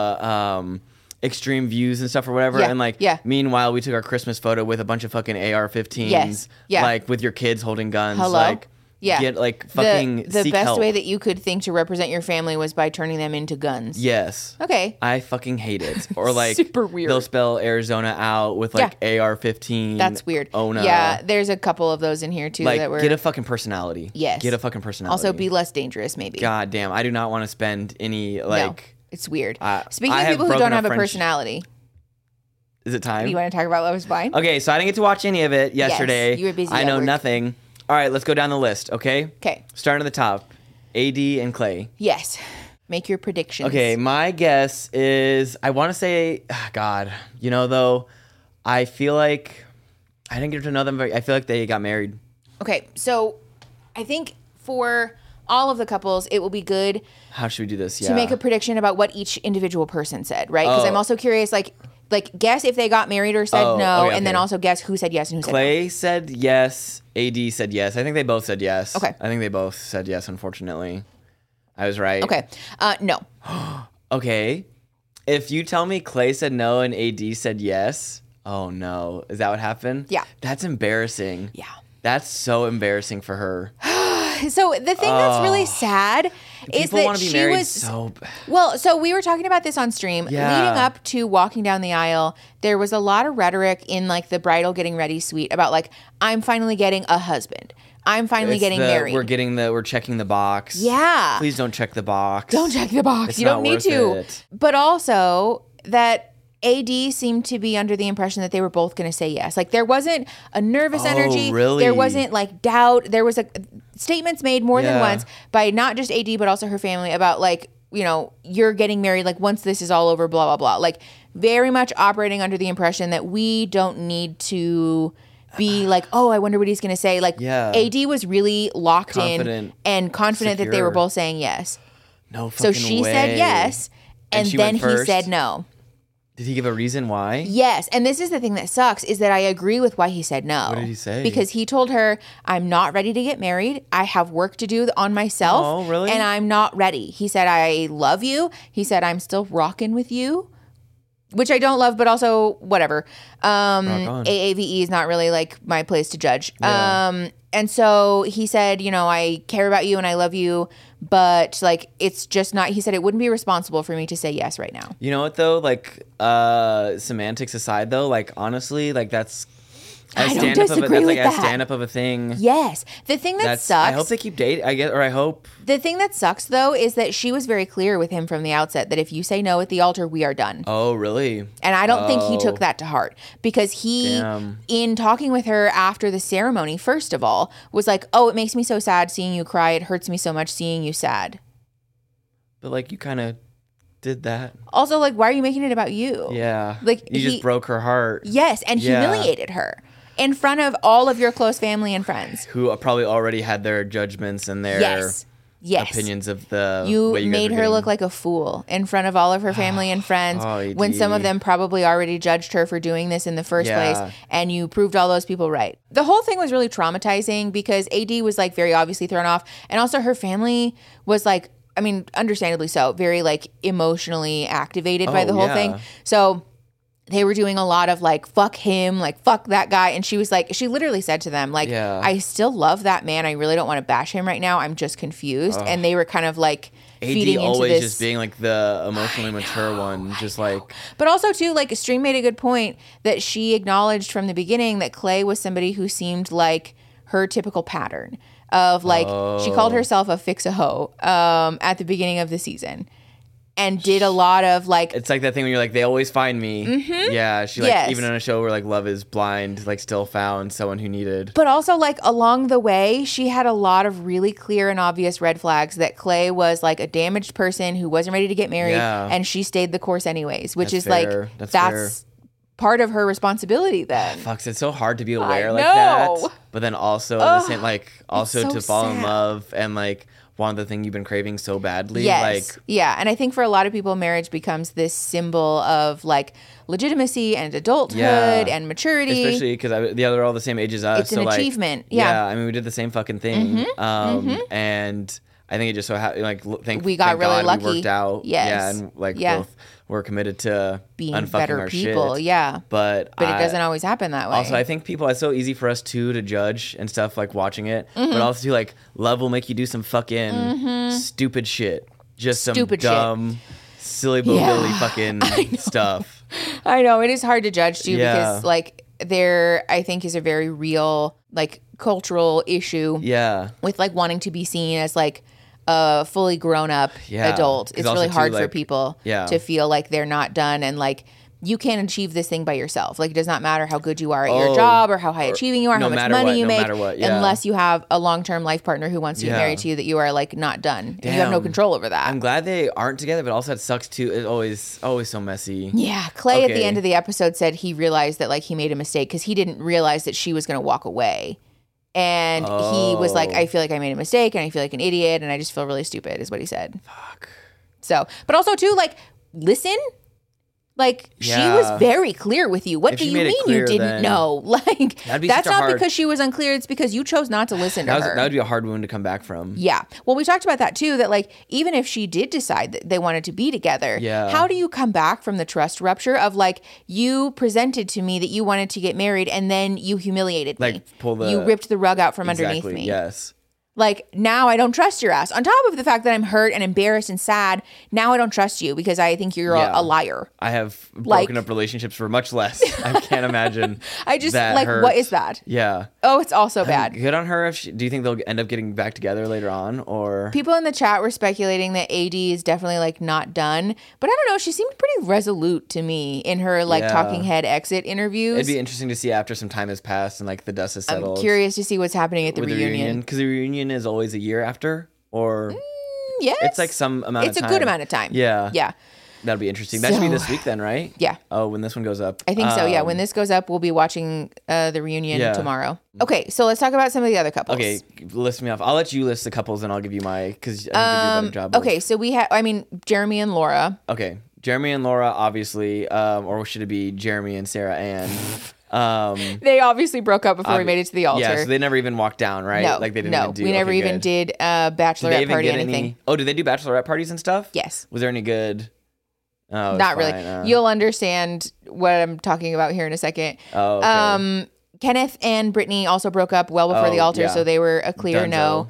um extreme views and stuff or whatever. Yeah, And like yeah. meanwhile we took our Christmas photo with a bunch of fucking A R fifteens. Yes, yeah. Like with your kids holding guns. Hello? Like Yeah. get like fucking the, the seek best help. way that you could think to represent your family was by turning them into guns. Yes. Okay. I fucking hate it. Or like Super weird. they'll spell Arizona out with like A R fifteen. That's weird. Oh no. Yeah, there's a couple of those in here too Like that were get a fucking personality. Yes. Get a fucking personality. also be less dangerous maybe. God damn, I do not want to spend any no, like. it's weird. Uh, Speaking I of have people who broken don't a have a friendship- personality, Is it time? do you want to talk about Love Is Blind? Okay, so I didn't get to watch any of it yesterday. you were busy I at know work. nothing. All right, let's go down the list. Okay. Okay. Starting at the top, A D and Clay. Yes. Make your predictions. Okay, my guess is I want to say, ah, God, you know though, I feel like I didn't get to know them very. I feel like they got married. Okay, so I think for all of the couples, it will be good How should we do this? Yeah. to make a prediction about what each individual person said, right? Because Oh. I'm also curious, like, like guess if they got married or said Oh, no, okay, and then okay. also guess who said yes and who said no. Clay said yes. A D said yes. I think they both said yes. Okay. I think they both said yes. Unfortunately, I was right. Okay, uh, no. Okay. If you tell me Clay said no and A D said yes, oh no. Is that what happened? Yeah. That's embarrassing. Yeah. That's so embarrassing for her. So the thing that's really sad is People that want to be she married was so bad. well. So we were talking about this on stream Yeah. leading up to walking down the aisle. There was a lot of rhetoric in like the bridal getting ready suite about like I'm finally getting a husband. I'm finally It's getting the- married. We're getting the. We're checking the box. Yeah. Please don't check the box. Don't check the box. It's you don't not need worth to. it. But also that A D seemed to be under the impression that they were both going to say yes. Like there wasn't a nervous Oh, energy. really? There wasn't like doubt. There was a statements made more than Yeah. once by not just A D but also her family about like, you know, you're getting married like once this is all over, blah blah blah. Like very much operating under the impression that we don't need to be like, oh, I wonder what he's going to say. Like Yeah. A D was really locked Confident, in and confident that they were secure. both saying yes. No So fucking she way. said yes, And and, she then went he first? said no. Did he give a reason why? Yes, and this is the thing that sucks is that I agree with why he said no. What did he say? Because he told her, I'm not ready to get married. I have work to do on myself. Oh, really? And I'm not ready. He said, I love you. He said, I'm still rocking with you. Which I don't love, but also whatever. Um, Rock on. A A V E is not really like my place to judge. Yeah. Um, and so he said, you know, I care about you and I love you, but like it's just not. He said it wouldn't be responsible for me to say yes right now. You know what though? Like uh semantics aside though, like honestly, like that's I a don't stand up of a, disagree that's like with a that. stand up of a thing. Yes, the thing that That's sucks. I hope they keep dating. I get or I hope The thing that sucks though is that she was very clear with him from the outset that if you say no at the altar, we are done. Oh, really? And I don't think he Oh. took that to heart because he, Damn. in talking with her after the ceremony, first of all, was like, oh, it makes me so sad seeing you cry. It hurts me so much seeing you sad. But like you kind of did that. Also, like, why are you making it about you? Yeah. Like, you he- just broke her heart. Yes, and Yeah. humiliated her in front of all of your close family and friends. Who probably already had their judgments and their Yes. Yes. opinions of the You, way you guys made were her getting- look like a fool in front of all of her family and friends Oh, when some of E D. them probably already judged her for doing this in the first Yeah. place, and you proved all those people right. The whole thing was really traumatizing because A D was like very obviously thrown off, and also her family was like, I mean, understandably so, very like emotionally activated by Oh, the whole yeah. thing. So they were doing a lot of like, fuck him, like, fuck that guy. And she was like, she literally said to them, like, Yeah. I still love that man. I really don't want to bash him right now. I'm just confused. And they were kind of like A D feeding into always this. just being like the emotionally mature one, just like But also, too, like, Stream made a good point that she acknowledged from the beginning that Clay was somebody who seemed like her typical pattern of like, she called Oh. herself a fix-a-hoe um, at the beginning of the season. And did a lot of like, it's like that thing when you're like they always find me. Mm-hmm. Yeah, she like Yes. even on a show where like Love Is Blind, like still found someone who needed. but also like along the way, she had a lot of really clear and obvious red flags that Clay was like a damaged person who wasn't ready to get married, Yeah. and she stayed the course anyways, which That's is like fair. That's that's part of her responsibility then. Fucks, it's so hard to be aware I like know. that, but then also at the same like also so to fall in sad. love and like want the thing you've been craving so badly. Yes. Like yeah. And I think for a lot of people, marriage becomes this symbol of like legitimacy and adulthood Yeah. and maturity. especially because the other all the same age as us. It's an so like, achievement. Yeah. Mm-hmm. I mean we did the same fucking thing. Um, and I think it just so happened like l- thank We got thank really God lucky. we worked out. Yes. Yeah, and like Yeah. both were committed to Being unfucking better our people. shit. Yeah. But But I- it doesn't always happen that way. Also, I think people, it's so easy for us too to judge and stuff like watching it, Mm-hmm. but also too, like love will make you do some fucking stupid shit, just some Stupid shit. dumb, silly billy Yeah. fucking stuff. I know it is hard to judge too Yeah. because like there I think is a very real like cultural issue Yeah, with like wanting to be seen as like a fully grown up Yeah. adult. 'Cause It's also, really too, hard for like- people yeah. to feel like they're not done and like you can't achieve this thing by yourself. Like it does not matter how good you are at your Oh, job or how high achieving you are, no how much matter money what, you no make, matter what, yeah. unless you have a long term life partner who wants to get Yeah. married to you that you are like not done. And you have no Damn. control over that. I'm glad they aren't together, but also it sucks too. It's always, always so messy. Yeah, Clay at the Okay. end of the episode said he realized that like he made a mistake because he didn't realize that she was going to walk away. And he was like, Oh. I feel like I made a mistake and I feel like an idiot and I just feel really stupid is what he said. Fuck. So, but also too, like, listen, like she Yeah. was very clear with you. What If do she you made it mean clear, you didn't then know? Like, That'd be that's such a not hard- because she was unclear. It's because you chose not to listen to That, was, her. that would be a hard wound to come back from. Yeah. Well, we talked about that too, that like, even if she did decide that they wanted to be together, Yeah. how do you come back from the trust rupture of like, you presented to me that you wanted to get married and then you humiliated me. Like, pull the- You ripped the rug out from Exactly. underneath me. Yes. Like, now I don't trust your ass. On top of the fact that I'm hurt and embarrassed and sad, now I don't trust you because I think you're Yeah. a, a liar. I have Like- broken up relationships for much less. I can't imagine. I just, that like, hurts. what is that? Yeah. Oh, it's all so bad. Good on her. If she, do you think they'll end up getting back together later on, or People in the chat were speculating that A D is definitely like not done, but I don't know. She seemed pretty resolute to me in her like Yeah. talking head exit interviews. it'd be interesting to see after some time has passed and like the dust has settled. I'm curious to see what's happening at the with reunion. because the reunion is always a year after, or Yes, it's like some amount It's of a time. good amount of time. Yeah, yeah, that'll be interesting. That should be So- this week then, right? yeah. Oh, when this one goes up, I think so. Yeah, Um, when this goes up, we'll be watching uh, the reunion Yeah. tomorrow. Okay, so let's talk about some of the other couples. Okay, list me off. I'll let you list the couples, and I'll give you my because I think you do a better job. of- Okay, so we have. I mean, Jeremy and Laura. Okay, Jeremy and Laura, obviously, um, or should it be Jeremy and Sarah Ann? Um, They obviously broke up before we Obvi- made it to the altar. yeah, so they never even walked down, right? no, like they didn't no, even do. we never okay, even good. did a Did they bachelorette even party get anything. any? Oh, did they do bachelorette parties and stuff? Yes. Was there any good? Oh, it's Not really. fine, uh, You'll understand what I'm talking about here in a second. Oh, okay. Um, Kenneth and Brittany also broke up well before Oh, the altar, yeah. so they were a clear Dunzo. no.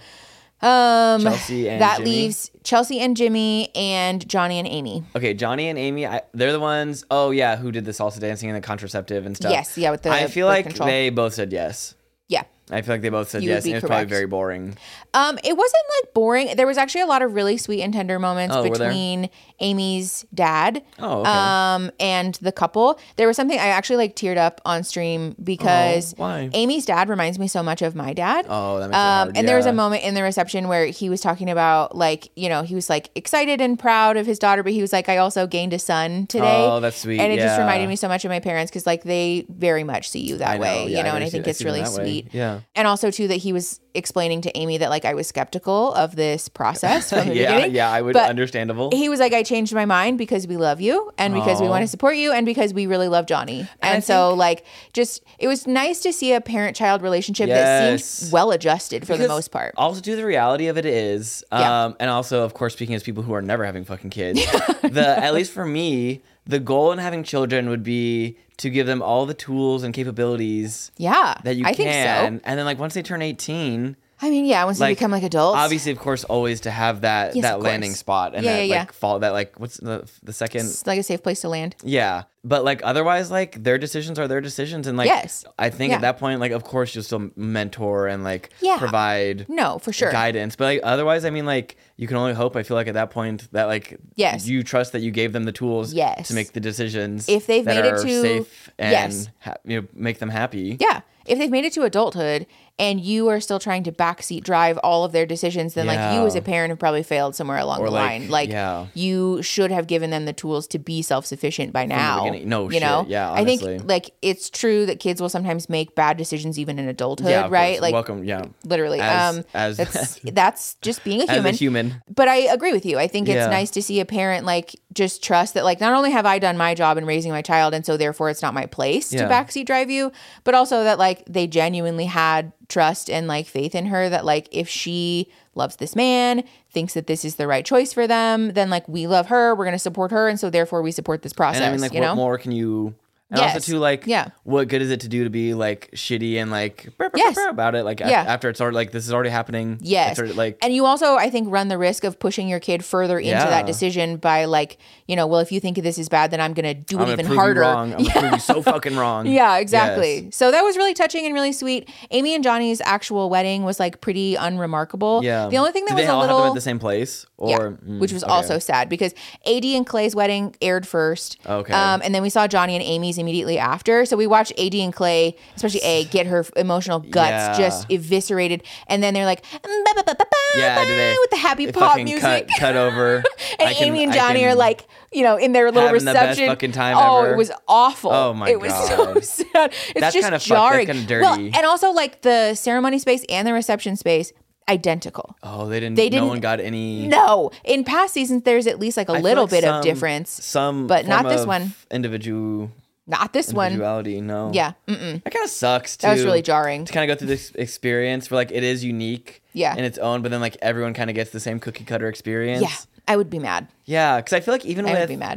Um, Chelsea and that Jimmy? leaves Chelsea and Jimmy and Johnny and Amy. Okay, Johnny and Amy, I, they're the ones. Oh yeah, who did the salsa dancing and the contraceptive and stuff? Yes, yeah, with the I feel birth like control. they both said yes. Yeah. I feel like they both said You would yes. be And it was probably correct. very boring. Um, it wasn't like boring. There was actually a lot of really sweet and tender moments Oh, were there? between Amy's dad Oh, okay. um and the couple. There was something I actually like teared up on stream because Oh, why? Amy's dad reminds me so much of my dad. Oh, that makes it Um, hard. and there was a yeah. moment in the reception where he was talking about like, you know, he was like excited and proud of his daughter, but he was like, I also gained a son today. Oh, that's sweet. And it just yeah. reminded me so much of my parents because like they very much see you that I know, way, yeah, you know, I and I see- think I it's see them really that way. sweet. Yeah. And also too that he was explaining to Amy that like I was skeptical of this process from the yeah, beginning. yeah, I would But understandable. He was like, I changed my mind because we love you and because we Aw. want to support you and because we really love Johnny. And, I so think- like just it was nice to see a parent-child relationship that Yes. seemed well adjusted for the Because most part. Also, too, the reality of it is, um, Yeah. and also, of course, speaking as people who are never having fucking kids, the at least for me, the goal in having children would be to give them all the tools and capabilities Yeah. that you I can, think so. and then like once they turn eighteen, I mean, yeah, once they like, become like adults. obviously, of course, always to have that Yes, that of landing course. spot and Yeah, that yeah, like yeah. fall that like what's the the second. It's like a safe place to land. Yeah, but like otherwise, like their decisions are their decisions, and like Yes. I think Yeah. at that point, like of course you'll still mentor and like Yeah. provide No, for sure. guidance, but like otherwise, I mean, like you can only hope. I feel like at that point that like Yes. you trust that you gave them the tools Yes. to make the decisions If they've that made it are to- safe and Yes. ha- you know make them happy. Yeah. If they've made it to adulthood and you are still trying to backseat drive all of their decisions, then like you Yeah. as a parent have probably failed somewhere along Or, the like, line. Like yeah. you should have given them the tools to be self-sufficient by now. beginning. No you shit. know? Yeah, I honestly. think like it's true that kids will sometimes make bad decisions even in adulthood, Yeah, of right? course. Like welcome. Yeah, literally. As- um as- that's that's just being a as human. a human. But I agree with you. I think it's Yeah. nice to see a parent like just trust that like not only have I done my job in raising my child and so therefore it's not my place Yeah. to backseat drive you, but also that like they genuinely had trust and like faith in her that like if she loves this man, thinks that this is the right choice for them, then like we love her, we're going to support her and so therefore we support this process, And I mean, like, you what know? more can you? And Yes. also, too, like, Yeah. what good is it to do to be like shitty and like brr, brr, Yes. brr, about it? Like, af- Yeah. after it's already like this is already happening. Yes. It's already, like, And you also, I think, run the risk of pushing your kid further into Yeah. that decision by like, you know, well, if you think this is bad, then I'm going to do I'm it gonna even prove harder. you wrong. I'm gonna prove you so fucking wrong. Yeah, exactly. Yes. So that was really touching and really sweet. Amy and Johnny's actual wedding was like pretty unremarkable. Yeah. The only thing that Did was they all a little happen at the same place? Or yeah, mm, which was okay. also sad because A D and Clay's wedding aired first. Okay. Um, and then we saw Johnny and Amy's immediately after. So we watched A D and Clay, especially A, get her emotional guts Yeah. just eviscerated. And then they're like, "Mm, ba, ba, ba, ba, ba, Yeah, ba," did they with the happy they pop fucking music. Cut, cut over. And I can- Amy and I Johnny can- are like, you know, in their little having the best reception. fucking time oh, ever. it was awful. Oh my it was so God. sad. It's That's just kinda fucked. That's jarring. kinda Well, dirty. and also like the ceremony space and the reception space, identical. Oh, they didn't. They No didn't- one got any. No, in past seasons, there's at least like a I feel little like bit some- of difference. Some, but not form this of one. Individual. Not this one. Individuality. No. Yeah. Mm-mm. That kind of sucks too. That was really jarring. To kind of go through this experience where like it is unique. Yeah. In its own, but then like everyone kind of gets the same cookie cutter experience. Yeah. I would be mad. Yeah, because I feel like even I with would be mad.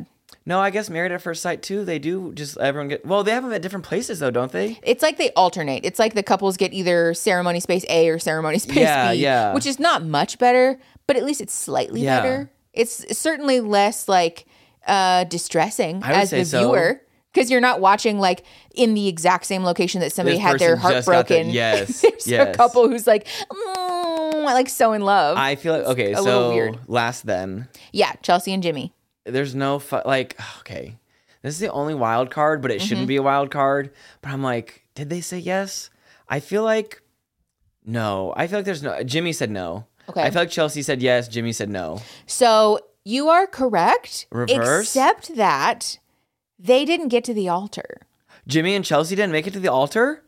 No, I guess Married at First Sight too. They do just everyone get. Well, they have them at different places though, don't they? It's like they alternate. It's like the couples get either ceremony space A or ceremony space Yeah, B, yeah. which is not much better, but at least it's slightly Yeah. better. It's certainly less like uh, distressing I would as say the so. viewer. Because you're not watching like in the exact same location that somebody This had their person heart just got broken. the- yes, There's a yes. couple who's like, mm, like so in love. I feel like okay. a little So weird. last then, yeah, Chelsea and Jimmy. there's no fu- like okay. This is the only wild card, but it Mm-hmm. shouldn't be a wild card. But I'm like, did they say yes? I feel like no. I feel like there's no. Jimmy said no. Okay. I feel like Chelsea said yes. Jimmy said no. So you are correct. Reverse? Except that they didn't get to the altar. Jimmy and Chelsea didn't make it to the altar.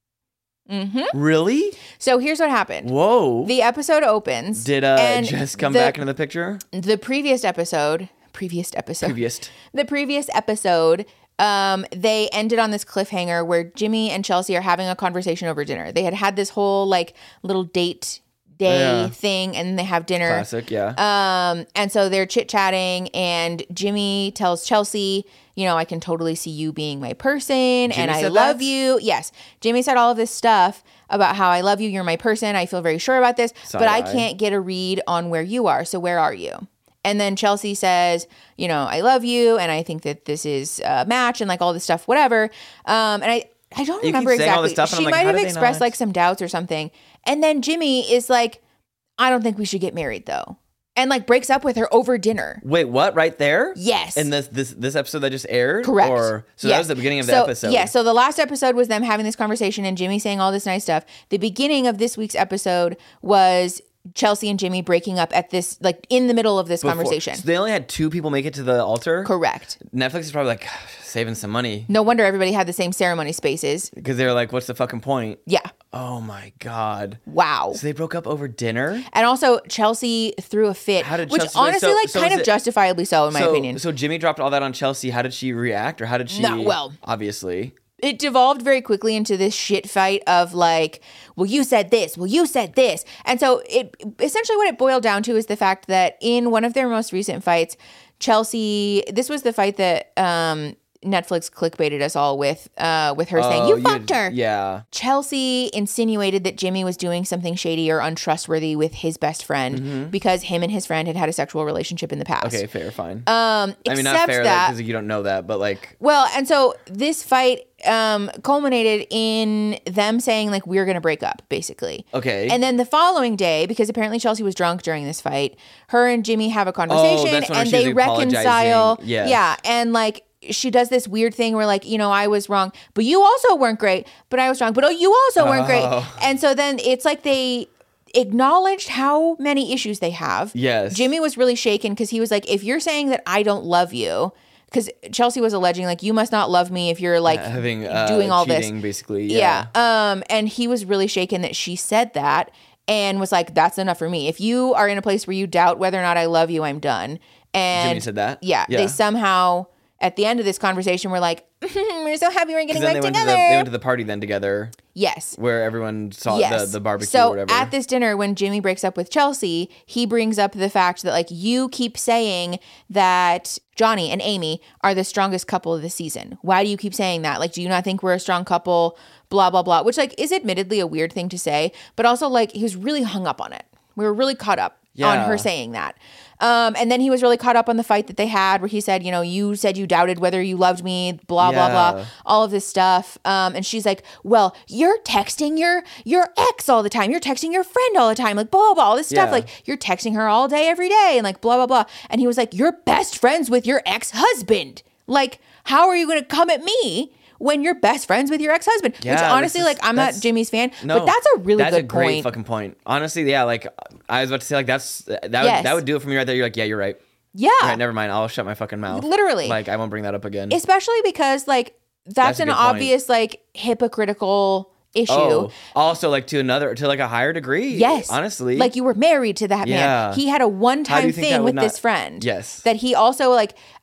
Mm-hmm. Really? So here's what happened. Whoa. The episode opens. Did uh and Jess come the- back into the picture? The previous episode, previous episode, Previous. the previous episode, um, they ended on this cliffhanger where Jimmy and Chelsea are having a conversation over dinner. They had had this whole like little date day Yeah. thing, and they have dinner. Classic, yeah. Um, and so they're chit chatting, and Jimmy tells Chelsea, you know, I can totally see you being my person, and I said love that? you. Yes, Jimmy said all of this stuff about how I love you. You're my person. I feel very sure about this, but I Side-eye. can't get a read on where you are. So where are you? And then Chelsea says, you know, I love you, and I think that this is a match, and like all this stuff, whatever. Um, and I. I don't You keep remember saying all exactly. this stuff, and She I'm like, might how have did they expressed not? like some doubts or something. And then Jimmy is like, I don't think we should get married though. And like breaks up with her over dinner. Wait, what? Right there? Yes. In this this this episode that just aired? Correct. Or so Yes. that was the beginning of the So, episode. Yeah. So the last episode was them having this conversation and Jimmy saying all this nice stuff. The beginning of this week's episode was Chelsea and Jimmy breaking up at this, like in the middle of this Before- conversation. So they only had two people make it to the altar? Correct. Netflix is probably like saving some money No wonder everybody had the same ceremony spaces. because they were like, what's the fucking point? Yeah. Oh my God. Wow. So they broke up over dinner? And also Chelsea threw a fit, How did which Chelsea- honestly, so- like so kind is of it- justifiably so, in my so, opinion. So Jimmy dropped all that on Chelsea. How did she react? Or how did she? No, well- obviously. It devolved very quickly into this shit fight of like, well, you said this, well, you said this. And so it essentially what it boiled down to is the fact that in one of their most recent fights, Chelsea, this was the fight that um, Netflix clickbaited us all with, uh, with her saying, Oh, you fucked her. Yeah. Chelsea insinuated that Jimmy was doing something shady or untrustworthy with his best friend because him and his friend had had a sexual relationship in the past. Mm-hmm. Okay, fair, fine. Um, I mean, not except fair that, because you don't know that, but like, well, and so this fight um, culminated in them saying like we're gonna break up, basically. okay. And then the following day, because apparently Chelsea was drunk during this fight, her and Jimmy have a conversation Oh, that's when and she was they apologizing. reconcile. Yes. Yeah, and like she does this weird thing where like, you know, I was wrong, but you also weren't great, but I was wrong, but oh, you also weren't great. Oh. And so then it's like they acknowledged how many issues they have. Yes. Jimmy was really shaken because he was like, if you're saying that I don't love you, because Chelsea was alleging like you must not love me if you're like having uh, doing all cheating, this. basically. Yeah. Yeah. Um, and he was really shaken that she said that and was like, that's enough for me. If you are in a place where you doubt whether or not I love you, I'm done. And Jimmy said that? Yeah, Yeah. They somehow at the end of this conversation were like, we're so happy we're getting Then back they went, to together. the, they went to the party then together yes. where everyone saw Yes. the, the barbecue so or whatever. at this dinner, when Jimmy breaks up with Chelsea, he brings up the fact that like you keep saying that Johnny and Amy are the strongest couple of the season. Why do you keep saying that? Like, do you not think we're a strong couple? Blah, blah, blah. Which like is admittedly a weird thing to say, but also like he was really hung up on it. We were really caught up on Yeah. her saying that. Um, and then he was really caught up on the fight that they had where he said, you know, you said you doubted whether you loved me, blah, blah, blah, Yeah. all of this stuff. Um, and she's like, well, you're texting your your ex all the time. You're texting your friend all the time, like blah, blah, blah, all this stuff. Yeah. Like you're texting her all day, every day, and like blah, blah, blah. And he was like, you're best friends with your ex-husband. Like, how are you going to come at me when you're best friends with your ex-husband? Yeah, Which this honestly, is- like, I'm not that's- Jimmy's fan, No, but that's a really that's good a great point. fucking point. Honestly, yeah, like I was about to say, like that's that would, Yes. that would do it for me right there. You're like, yeah, you're right. Yeah. All right, never mind. I'll shut my fucking mouth. Literally. Like I won't bring that up again. Especially because like that's, That's a an good point. obvious like hypocritical issue. Oh, also like to another to like a higher degree. Yes. honestly, Like you were married to that Yeah. man. He had a How one do time you think that thing would with this not- friend. Yes. That he also like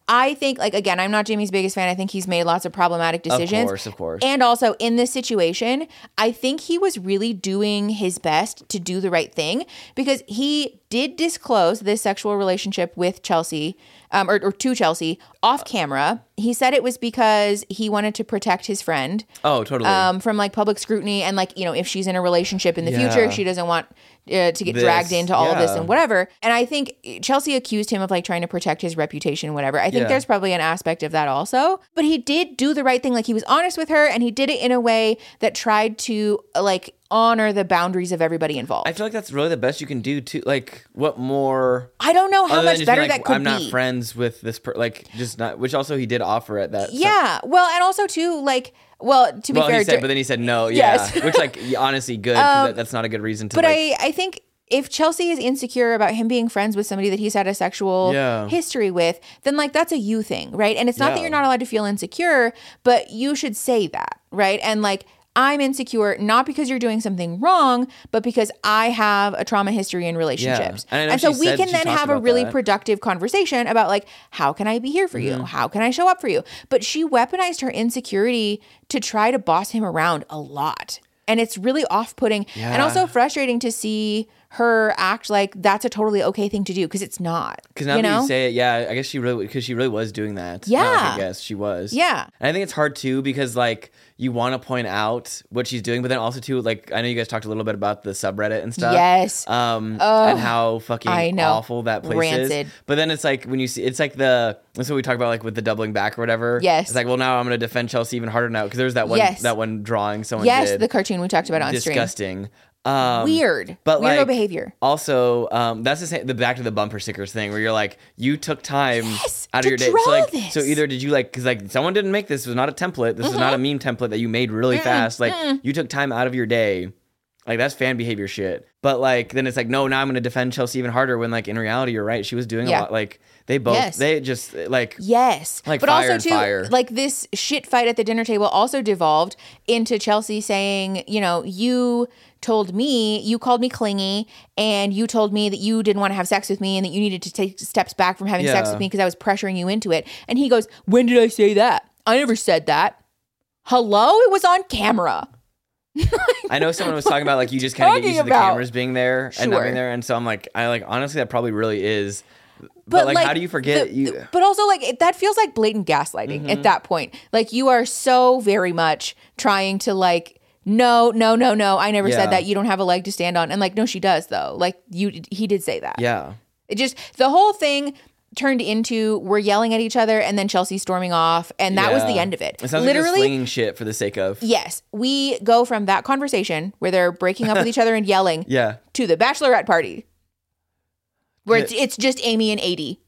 I think, like, again, I'm not Jamie's biggest fan. I think he's made lots of problematic decisions. Of course, of course. And also in this situation, I think he was really doing his best to do the right thing because he did disclose this sexual relationship with Chelsea, um, or, or to Chelsea off camera. He said it was because he wanted to protect his friend. Oh, totally. Um, from like public scrutiny and like, you know, if she's in a relationship in the Yeah. future, she doesn't want uh, to get This, dragged into all of this yeah. and whatever. And I think Chelsea accused him of like trying to protect his reputation, whatever. I think Yeah. there's probably an aspect of that also. But he did do the right thing. Like he was honest with her and he did it in a way that tried to like honor the boundaries of everybody involved. I feel like that's really the best you can do too. Like, what more? I don't know how other than much just better being like, that could I'm be. not friends with this per like just not, which also he did offer at that. Yeah. Well, and also too, like, well, to be Well, fair, he said, dur- but then he said no. Yeah, Yes. which like honestly good. 'Cause that, that's not a good reason to. but like, I, I think if Chelsea is insecure about him being friends with somebody that he's had a sexual Yeah. history with, then like that's a you thing, right? And it's not that Yeah. you're not allowed to feel insecure, but you should say that, right? And like, I'm insecure not because you're doing something wrong, but because I have a trauma history in relationships. And I know And so she we said- can she then talked have a about really that. productive conversation about like, how can I be here for you? Mm-hmm. How can I show up for you? But she weaponized her insecurity to try to boss him around a lot. And it's really off-putting and Yeah. also frustrating to see her act like that's a totally okay thing to do because it's not. Because now you that know? you say it, yeah, I guess she really, because she really was doing that. Yeah. Not like I guess she was. Yeah. And I think it's hard too because like you want to point out what she's doing, but then also too like I know you guys talked a little bit about the subreddit and stuff. Yes. Um, and how fucking I know. awful that place Rancid. is. But then it's like when you see, it's like the that's what we talk about like with the doubling back or whatever. Yes. It's like well now I'm going to defend Chelsea even harder now because there's that one Yes. that one drawing someone Yes, did. the cartoon we talked about on stream. Disgusting. Um, Weird. but Weirdo like, behavior. Also, um, that's the same, the back to the bumper stickers thing where you're like, you took time Yes, out to of your day. draw So like, this. so either did you like, because like someone didn't make this. This was not a template. This was not a Mm-hmm. meme template that you made really fast. Like you took time out of your day. Like that's fan behavior shit. But like then it's like, no, now I'm going to defend Chelsea even harder when like in reality you're right. She was doing Yeah. a lot. Like they both, Yes. they just like. Yes. Like but fire also and too, fire. like this shit fight at the dinner table also devolved into Chelsea saying, you know, you told me, you called me clingy and you told me that you didn't want to have sex with me and that you needed to take steps back from having sex Yeah. with me because I was pressuring you into it. And he goes, when did I say that? I never said that. Hello? It was on camera. I know someone was talking about like you just kind of get talking used to the about? cameras being there and not Sure. being there. And so I'm like, I like honestly that probably really is. But, But like, how do you forget the- you? But also, like it, that feels like blatant gaslighting Mm-hmm. at that point. Like you are so very much trying to like, no, no, no, no. I never Yeah. said that. You don't have a leg to stand on. And like, no, she does though. Like you, he did say that. Yeah. It just the whole thing turned into we're yelling at each other and then Chelsea storming off, and that was the Yeah. end of it. It sounds Literally. like you're slinging shit for the sake of. Yes, we go from that conversation where they're breaking up with each other and yelling Yeah. to the bachelorette party, where Yeah. it's, it's just Amy and Adi.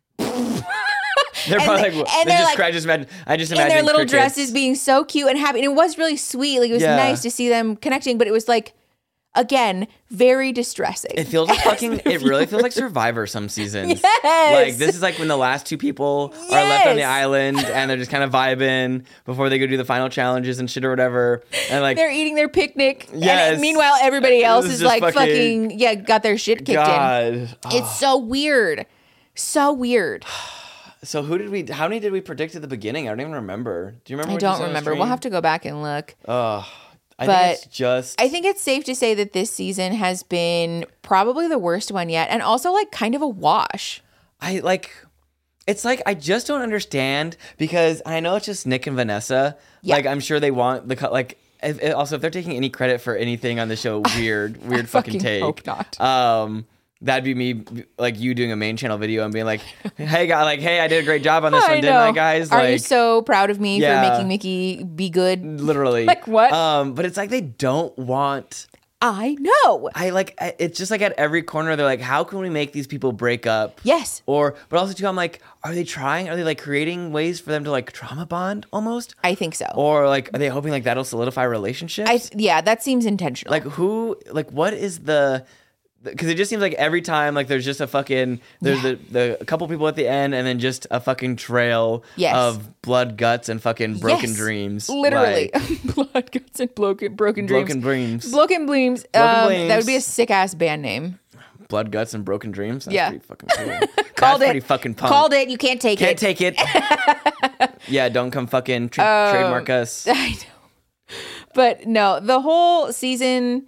They're And probably they- like, and they they're just, like- I just imagine, I just In imagine their little crickets. dresses being so cute and happy. And it was really sweet. Like it was Yeah. nice to see them connecting, but it was like, again, very distressing. It feels like as fucking. the It really feels viewer. like Survivor some seasons. Yes. Like this is like when the last two people are left on the Yes. island and they're just kind of vibing before they go do the final challenges and shit or whatever. And like, They're eating their picnic. Yes. And meanwhile, everybody else This is is like just fucking, fucking- yeah, got their shit kicked in. God. It's so weird. So weird. So who did we? How many did we predict at the beginning? I don't even remember. Do you remember? I what you don't said on remember. stream? We'll have to go back and look. Ugh. I But think it's just. I think it's safe to say that this season has been probably the worst one yet, and also like kind of a wash. I like. It's like I just don't understand because I know it's just Nick and Vanessa. Yeah. Like I'm sure they want the cut. Like if, if- also if they're taking any credit for anything on the show, weird, weird fucking fucking take. hope not. Um, that'd be me, like you doing a main channel video and being like, "Hey guy, like, hey, I did a great job on this I one, didn't know. I, guys?" Are Like, you so proud of me Yeah. for making Mickey be good? literally, Like, what? Um, but it's like they don't want. I know. I like I- it's just like at every corner they're like, how can we make these people break up? Yes. Or but also too, I'm like, are they trying? Are they like creating ways for them to like trauma bond almost? I think so. Or like are they hoping like that'll solidify relationships? I yeah, that seems intentional. like who like what is the because it just seems like every time like there's just a fucking there's Yeah. the, the a couple people at the end and then just a fucking trail Yes. of blood, guts, and fucking broken Yes. dreams. Literally. Like, Blood, guts, and broken, broken dreams. broken dreams. Broken Bleams. Broken Um, Bleams. That would be a sick ass band name. blood, guts, and broken dreams. That's Yeah. pretty fucking cool. Called That's it. pretty fucking punk. Called it. You can't take Can't it. take it. Yeah, don't come fucking tra- trademark us. I know. But no, the whole season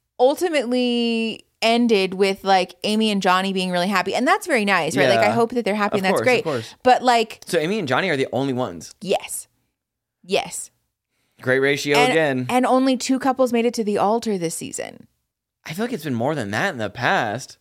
ultimately ended with like Amy and Johnny being really happy. And that's very nice, right? Like I Yeah. hope that they're happy Of and that's course, great. of course. But like, So Amy and Johnny are the only ones. yes. Yes. Great ratio And, again. and only two couples made it to the altar this season. I feel like it's been more than that in the past.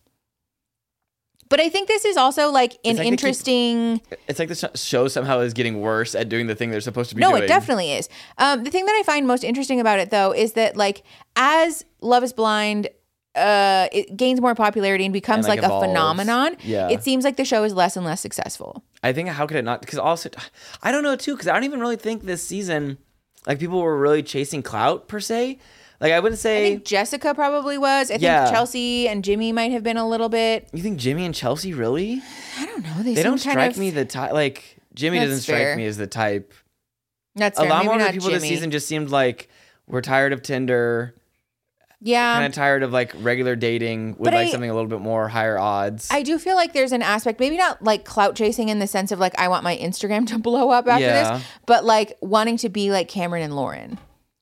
But I think this is also like an like they keep- interesting. It's like the sh- show somehow is getting worse at doing the thing they're supposed to be No, doing. it definitely is. Um, the thing that I find most interesting about it, though, is that like as Love Is Blind, uh, it gains more popularity and becomes And, like, like, a evolves. phenomenon. Yeah. It seems like the show is less and less successful. I think how could it not? Because also, I don't know too. Because I don't even really think this season, like people were really chasing clout per se. Like I wouldn't I say. think Jessica probably was. I think Yeah. Chelsea and Jimmy might have been a little bit. You think Jimmy and Chelsea really? I don't know. They, They seem don't kind strike of, me the type. Like Jimmy That's doesn't strike fair. me as the type. That's A fair. lot Maybe more of the not people Jimmy. this season just seemed like we're tired of Tinder, Yeah. kind of tired of like regular dating with But like I- something a little bit more higher odds. I do feel like there's an aspect, maybe not like clout chasing in the sense of like I want my Instagram to blow up after Yeah. this, but like wanting to be like Cameron and Lauren.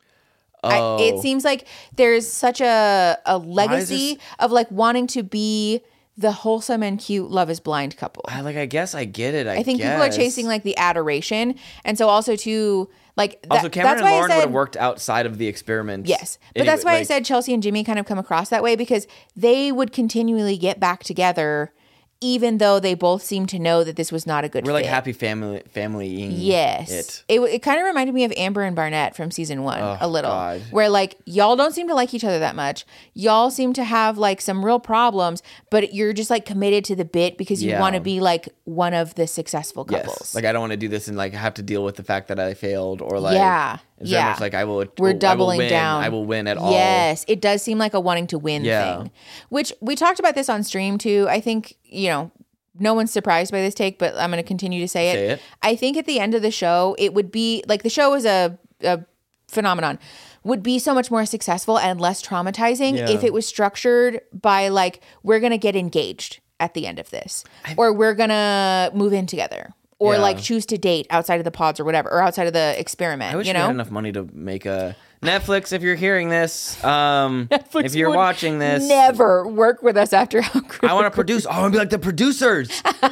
oh, I, it seems like there's such a a is legacy this- of like wanting to be the wholesome and cute Love Is Blind couple. I like. I guess I get it. I, I think people are guess. chasing like the adoration, and so also too like that, Also, Cameron that's and why I Lauren would said have worked outside of the experiment. yes, but Anyway, that's why I like- said Chelsea and Jimmy kind of come across that way because they would continually get back together, even though they both seemed to know that this was not a good we're fit. like happy family, familying. Yes. It. It, it kind of reminded me of Amber and Barnett from season one Oh, a little. God. Where like y'all don't seem to like each other that much. Y'all seem to have like some real problems, but you're just like committed to the bit because you Yeah. want to be like one of the successful couples. Yes. Like I don't want to do this and like have to deal with the fact that I failed or like Yeah. It's very Yeah. much like I will. We're I will doubling win. down. I will win at all. Yes, it does seem like a wanting to win Yeah. thing. Which we talked about this on stream too. I think, you know, no one's surprised by this take, but I'm going to continue to say it. Say it. I think at the end of the show, it would be like the show is a, a phenomenon, would be so much more successful and less traumatizing Yeah. if it was structured by like, we're going to get engaged at the end of this, or we're going to move in together. Or Yeah. like choose to date outside of the pods or whatever, or outside of the experiment. I wish you we know, had enough money to make a Netflix. If you're hearing this, um, Netflix if you're would watching this, never work with us after how I want to produce. I want to be like the producers.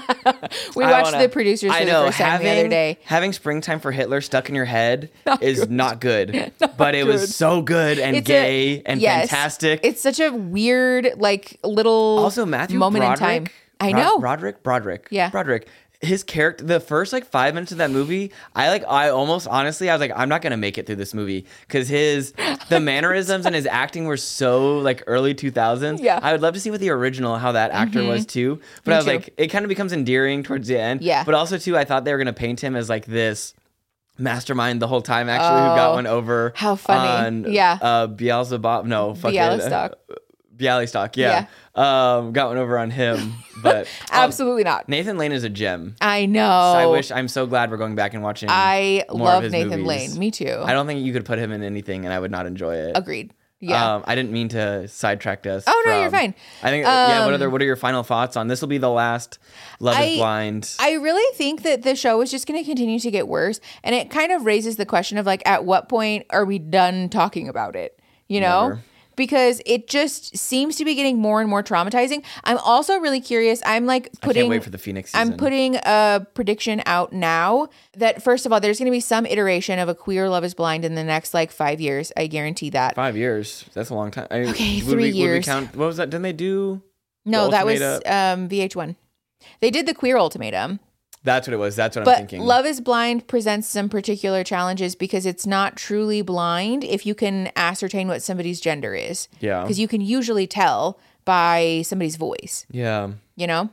we I watched wanna- the producers for I know the first time having the other day. having Springtime for Hitler stuck in your head Not is good. not good, but it was good. so good and It's a- gay and yes. fantastic. It's such a weird, like little Also, Matthew moment Broderick, in time. I Rod- know. Broderick. Broderick. Yeah. Broderick. His character, the first like five minutes of that movie, I like, I almost honestly, I was like, I'm not gonna make it through this movie because his, the mannerisms and his acting were so like early two thousands. Yeah. Mm-hmm. I would love to see what the original, how that actor was too. But Me I was too. like, it kind of becomes endearing towards the end. Yeah. But also too, I thought they were gonna paint him as like this mastermind the whole time. Actually, who got Oh, one over? how funny. On, Yeah. Uh, Beelzebub. No, fucking Bialystok. Bialystok, yeah. Um, got one over on him, but um, Absolutely not. Nathan Lane is a gem. I know. So I wish. I'm so glad we're going back and watching. I more of love his Nathan movies. Lane. Me too. I don't think you could put him in anything, and I would not enjoy it. Agreed. Yeah. Um, I didn't mean to sidetrack us. Oh, no, from- you're fine. I think. yeah. What Um, other? What are your final thoughts on this? Will be the last Love I- Is Blind. I really think that the show is just going to continue to get worse. And it kind of raises the question of like, at what point are we done talking about it? You know? Never. Because it just seems to be getting more and more traumatizing. I'm also really curious. I'm like I putting can't wait for the Phoenix season. I'm putting a prediction out now that first of all, there's going to be some iteration of a queer Love Is Blind in the next like five years. I guarantee that. five years. That's a long time. I mean, Okay, would three we, Would we years. count? What was that? Didn't they do? No, the that was Ultimatum? um, V H one. They did the queer ultimatum. That's what it was. That's what I'm But thinking. Love Is Blind presents some particular challenges because it's not truly blind if you can ascertain what somebody's gender is. Yeah. Because you can usually tell by somebody's voice, Yeah. you know?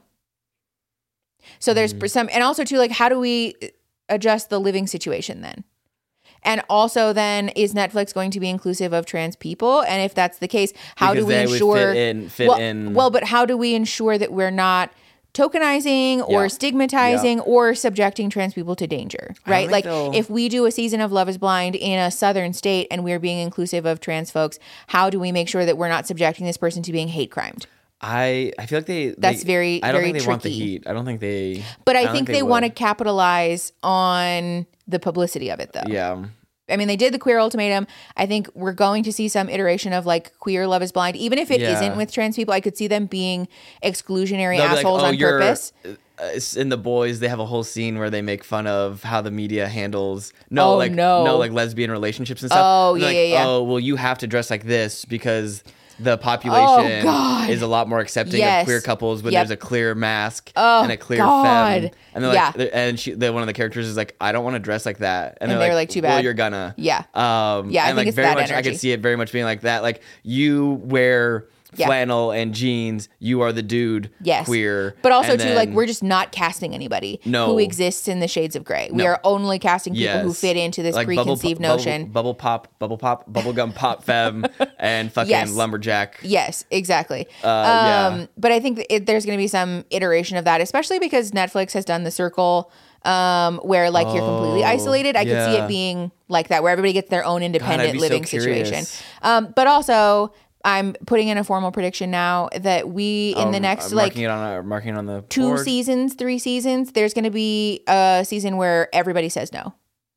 So there's Mm-hmm. some, and also too, like, how do we adjust the living situation then? And also then, is Netflix going to be inclusive of trans people? And if that's the case, how Because do we they would ensure fit in- fit well, in- well, but how do we ensure that we're not tokenizing or Yeah. stigmatizing or subjecting trans people to danger, right? think Like they'll- if we do a season of Love Is Blind in a southern state and we're being inclusive of trans folks, how do we make sure that we're not subjecting this person to being hate crimed? I I feel like they. That's they, very, I don't very think they want the tricky. heat. I don't think they. But I, don't think, they, would. want to capitalize on the publicity of it, though. Yeah. I mean, they did the Queer Ultimatum. I think we're going to see some iteration of like Queer Love is Blind. Even if it Yeah. isn't with trans people, I could see them being exclusionary They'll be like, assholes "Oh, on you're-" purpose. Uh, it's in The Boys, they have a whole scene where they make fun of how the media handles no Oh, like no. like lesbian relationships and stuff. Oh, And they're yeah, like, yeah, yeah. Oh, well, you have to dress like this because the population Oh, God. is a lot more accepting Yes. of queer couples when Yep. there's a clear mask Oh, and a clear God. femme. And they're Yeah. like, they're- and she, the, one of the characters is like, I don't want to dress like that. And, And they're they're like, like, too Well, bad. you're gonna. Yeah. Um, Yeah, I and think like it's very that much, I energy. could see it very much being like that. Like you wear Yeah. flannel and jeans, you are the dude, Yes. queer. But also, and too, like, then- we're just not casting anybody No. who exists in the shades of gray. We No. are only casting people who Yes. fit into this Like bubble preconceived pop- notion. Bubble, bubble pop, bubble pop, bubblegum pop femme, and fucking Yes. lumberjack. Yes, exactly. Uh, yeah. um, But I think it, there's going to be some iteration of that, especially because Netflix has done The Circle, um, where like you're completely Oh, isolated. I could see yeah. it being like that, where everybody gets their own independent be so living curious. situation. Um, but also, I'm putting in a formal prediction now that we in the Um, next I'm like marking it on a, marking it on the two board. seasons, three seasons, there's going to be a season where everybody says no.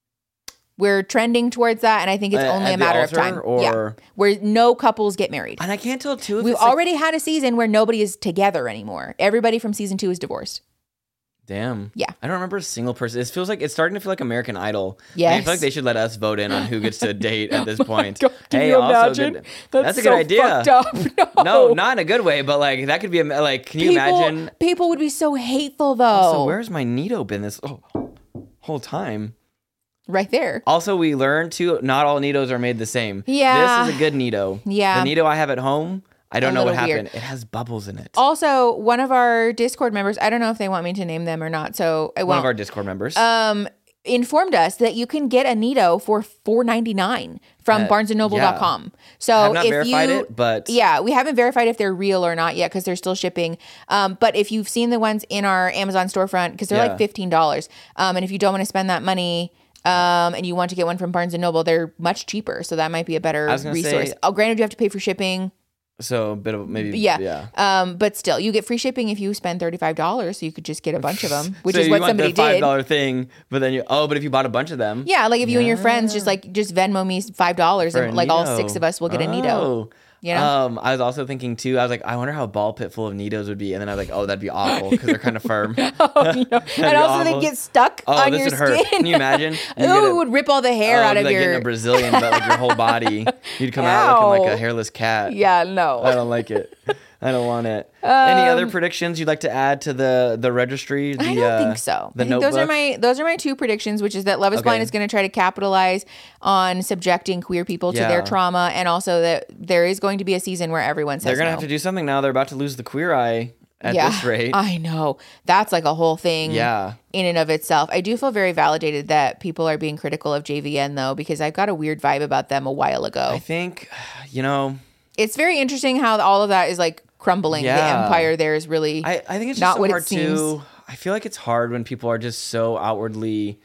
We're trending towards that, and I think it's Uh, only at a the matter of altar, time. or- Yeah, where no couples get married. And I can't tell too. If We've it's like- already had a season where nobody is together anymore. Everybody from season two is divorced. Damn. Yeah. I don't remember a single person. It feels like it's starting to feel like American Idol. I, mean, I Yes. feel like they should let us vote in on who gets to date at this point. God, can hey, you also imagine? good- That's, that's a so good idea. fucked up. No, No, not in a good way, but like that could be a like. Can you people, imagine? People would be so hateful, though. So where's my Nito been this oh, whole time? Right there. Also, we learned too. Not all Nitos are made the same. Yeah. This is a good Nito. Yeah. The Nito I have at home, I don't A know what little happened. weird. It has bubbles in it. Also, one of our Discord members, I don't know if they want me to name them or not, so I One won't. of our Discord members. um, informed us that you can get a Nito for four ninety-nine from Uh, barnes and noble dot com. So I have not if verified you, it, but yeah, we haven't verified if they're real or not yet because they're still shipping. Um, but if you've seen the ones in our Amazon storefront, because they're Yeah. like fifteen dollars, um, and if you don't want to spend that money, um, and you want to get one from Barnes and Noble, they're much cheaper. So that might be a better I was gonna resource. say- oh, granted, you have to pay for shipping. so a bit of maybe Yeah. yeah. Um, but still, you get free shipping if you spend thirty-five dollars. So you could just get a bunch of them, which so is you what want somebody the five did. dollar thing, but then you oh, but if you bought a bunch of them, Yeah, like if you and your friends just like just Venmo me five dollars, for a and like all Nito. six of us will get a Nito. Oh. You know? Um, I was also thinking too. I was like, I wonder how a ball pit full of Nitos would be, and then I was like, oh, that'd be awful because they're kind of firm. Oh, no. And be also they awful. get stuck Oh, on this your would hurt. skin. Can you imagine? You get Ooh, a- it would rip all the hair oh, out it'd of be like your. getting a Brazilian, but like your whole body, you'd come out looking like Ow. a hairless cat. Yeah, no. I don't like it. I don't want it. Any Um, other predictions you'd like to add to the the registry? The, I don't uh, think so. The I think those are notebook? my those are my two predictions, which is that Love is Blind Okay. is going to try to capitalize on subjecting queer people to their Yeah. trauma, and also that there is going to be a season where everyone says They're gonna no. have to do something now. They're about to lose the Queer Eye at yeah, this rate. I know. That's like a whole thing. Yeah. In and of itself. I do feel very validated that people are being critical of J V N though, because I got a weird vibe about them a while ago. I think, you know, It's very interesting how all of that is like crumbling. The Yeah. empire there is really I, I think it's just not so what hard it seems. to. I feel like it's hard when people are just so outwardly.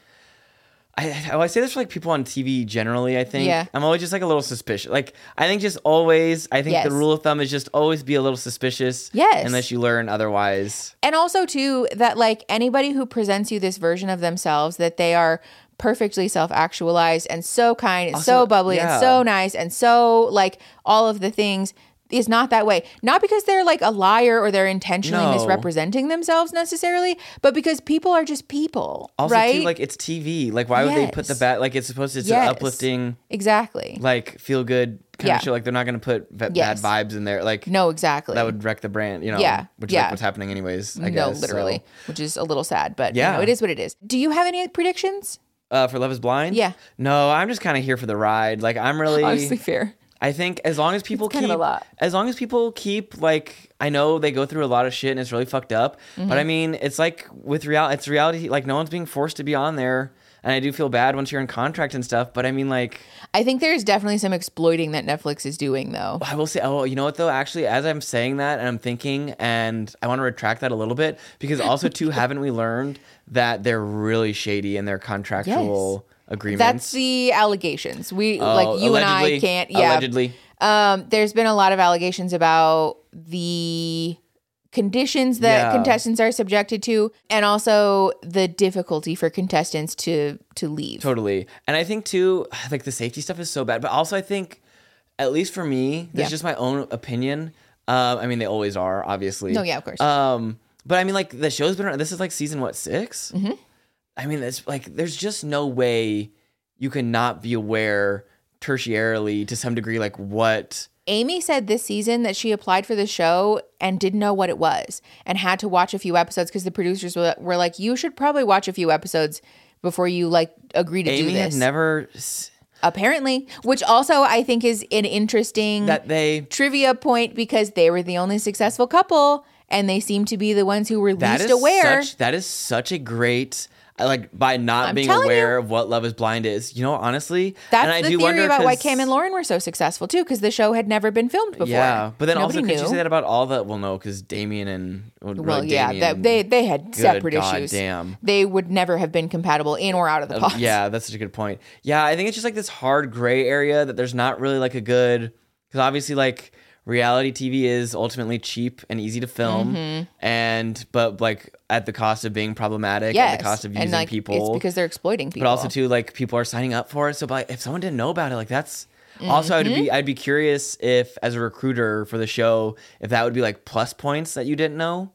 I, I, I say this for like people on T V generally. I think Yeah. I'm always just like a little suspicious. Like I think just always. I think Yes. the rule of thumb is just always be a little suspicious. Yes. Unless you learn otherwise. And also too that like anybody who presents you this version of themselves that they are perfectly self-actualized and so kind and so Also, bubbly yeah. and so nice and so like all of the things is not that way. Not because they're like a liar or they're intentionally No. misrepresenting themselves necessarily, but because people are just people, Also, right? too, like it's T V. Like why would they put the Yes. bad? Like it's supposed to it's Yes. an uplifting, exactly. like feel good kind Yeah. of show. Like they're not gonna put v- Yes. bad vibes in there. Like No, exactly. that would wreck the brand. You know. Yeah. Which is Yeah. like what's happening anyways. I no, guess. literally, So, which is a little sad, but Yeah. you know, it is what it is. Do you have any predictions? uh, for Love Is Blind. Yeah. No, I'm just kind of here for the ride. Like I'm really. Honestly, fair. I think as long as people kind keep, of a lot. as long as people keep like, I know they go through a lot of shit and it's really fucked up. Mm-hmm. But I mean, it's like with reality, it's reality. Like no one's being forced to be on there, and I do feel bad once you're in contract and stuff. But I mean, like, I think there's definitely some exploiting that Netflix is doing, though. I will say, oh, you know what though? Actually, as I'm saying that and I'm thinking, and I want to retract that a little bit because also too, haven't we learned that they're really shady in their contractual agreements? That's the allegations. We Oh, like you and I allegedly. can't. Yeah. Allegedly. Um, there's been a lot of allegations about the conditions that Yeah. contestants are subjected to, and also the difficulty for contestants to to leave. Totally. And I think too, like the safety stuff is so bad. But also I think, at least for me, this Yeah. is just my own opinion. Um, I mean, they always are, obviously. No, yeah, of course. Um, but I mean, like the show's been around. This is like season what, six? Mm-hmm. I mean, it's like there's just no way you can not be aware tertiarily to some degree, like what. Amy said this season that she applied for the show and didn't know what it was and had to watch a few episodes because the producers were, were like, you should probably watch a few episodes before you like agree to Amy do had this. never s- Apparently, which also I think is an interesting that they trivia point because they were the only successful couple and they seem to be the ones who were that least is aware. such that is such a great. Like by not I'm being telling aware you. of what Love Is Blind is, you know, honestly, That's and I the do theory wonder about why 'cause- Cam and Lauren were so successful too, because the show had never been filmed before. Yeah, but then also Nobody could you knew. say that about all the? Well, no, because Damien and well, Well, really yeah, Damien, that, they they had good separate God issues. damn. They would never have been compatible in or out of the Uh, pod. yeah, that's such a good point. Yeah, I think it's just like this hard gray area that there's not really like a good because obviously like reality T V is ultimately cheap and easy to film, Mm-hmm. and but like at the cost of being problematic, yes, at the cost of using and like people. it's because they're exploiting people. But also too, like people are signing up for it. So, but if someone didn't know about it, like that's also I'd be I'd be curious if, as a recruiter for the show, if that would be like plus points that you didn't know.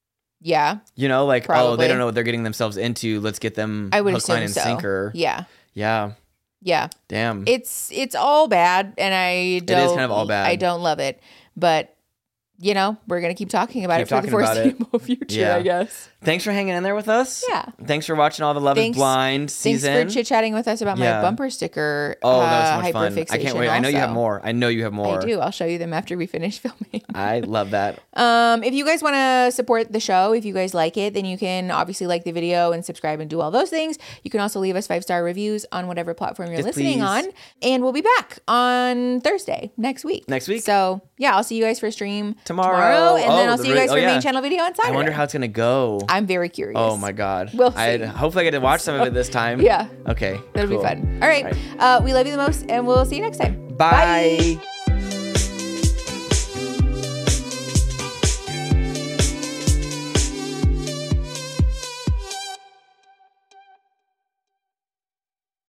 yeah, You know, like oh, Probably. they don't know what they're getting themselves into. Let's get them I would hook, line, assume and so. sinker. Yeah, Yeah, yeah. damn. It's it's all bad, and I don't. kind of all bad. I don't love it, but you know we're gonna keep talking about Keep it for the talking about it. foreseeable future. Yeah. I guess. Thanks for hanging in there with us. Yeah. Thanks for watching all the Love Thanks- Is Blind season. Thanks for chit chatting with us about Yeah. my bumper sticker. Oh, that was uh, so much fun. I can't hyperfixation wait. I know you have also. more. I know you have more. I do. I'll show you them after we finish filming. I love that. Um, if you guys want to support the show, if you guys like it, then you can obviously like the video and subscribe and do all those things. You can also leave us five star reviews on whatever platform you're Yes, listening please. on. And we'll be back on Thursday next week. Next week? So yeah, I'll see you guys for stream Tomorrow. and Oh, then I'll the see you re- guys oh, for yeah. main channel video on Saturday. I wonder how it's gonna go. I'm very curious. Oh my god. We'll see. I'd, hopefully I get to watch some of it this time. Yeah. Okay. That'll cool. be fun. All right. All right. Uh, we love you the most, and we'll see you next time. Bye. Bye.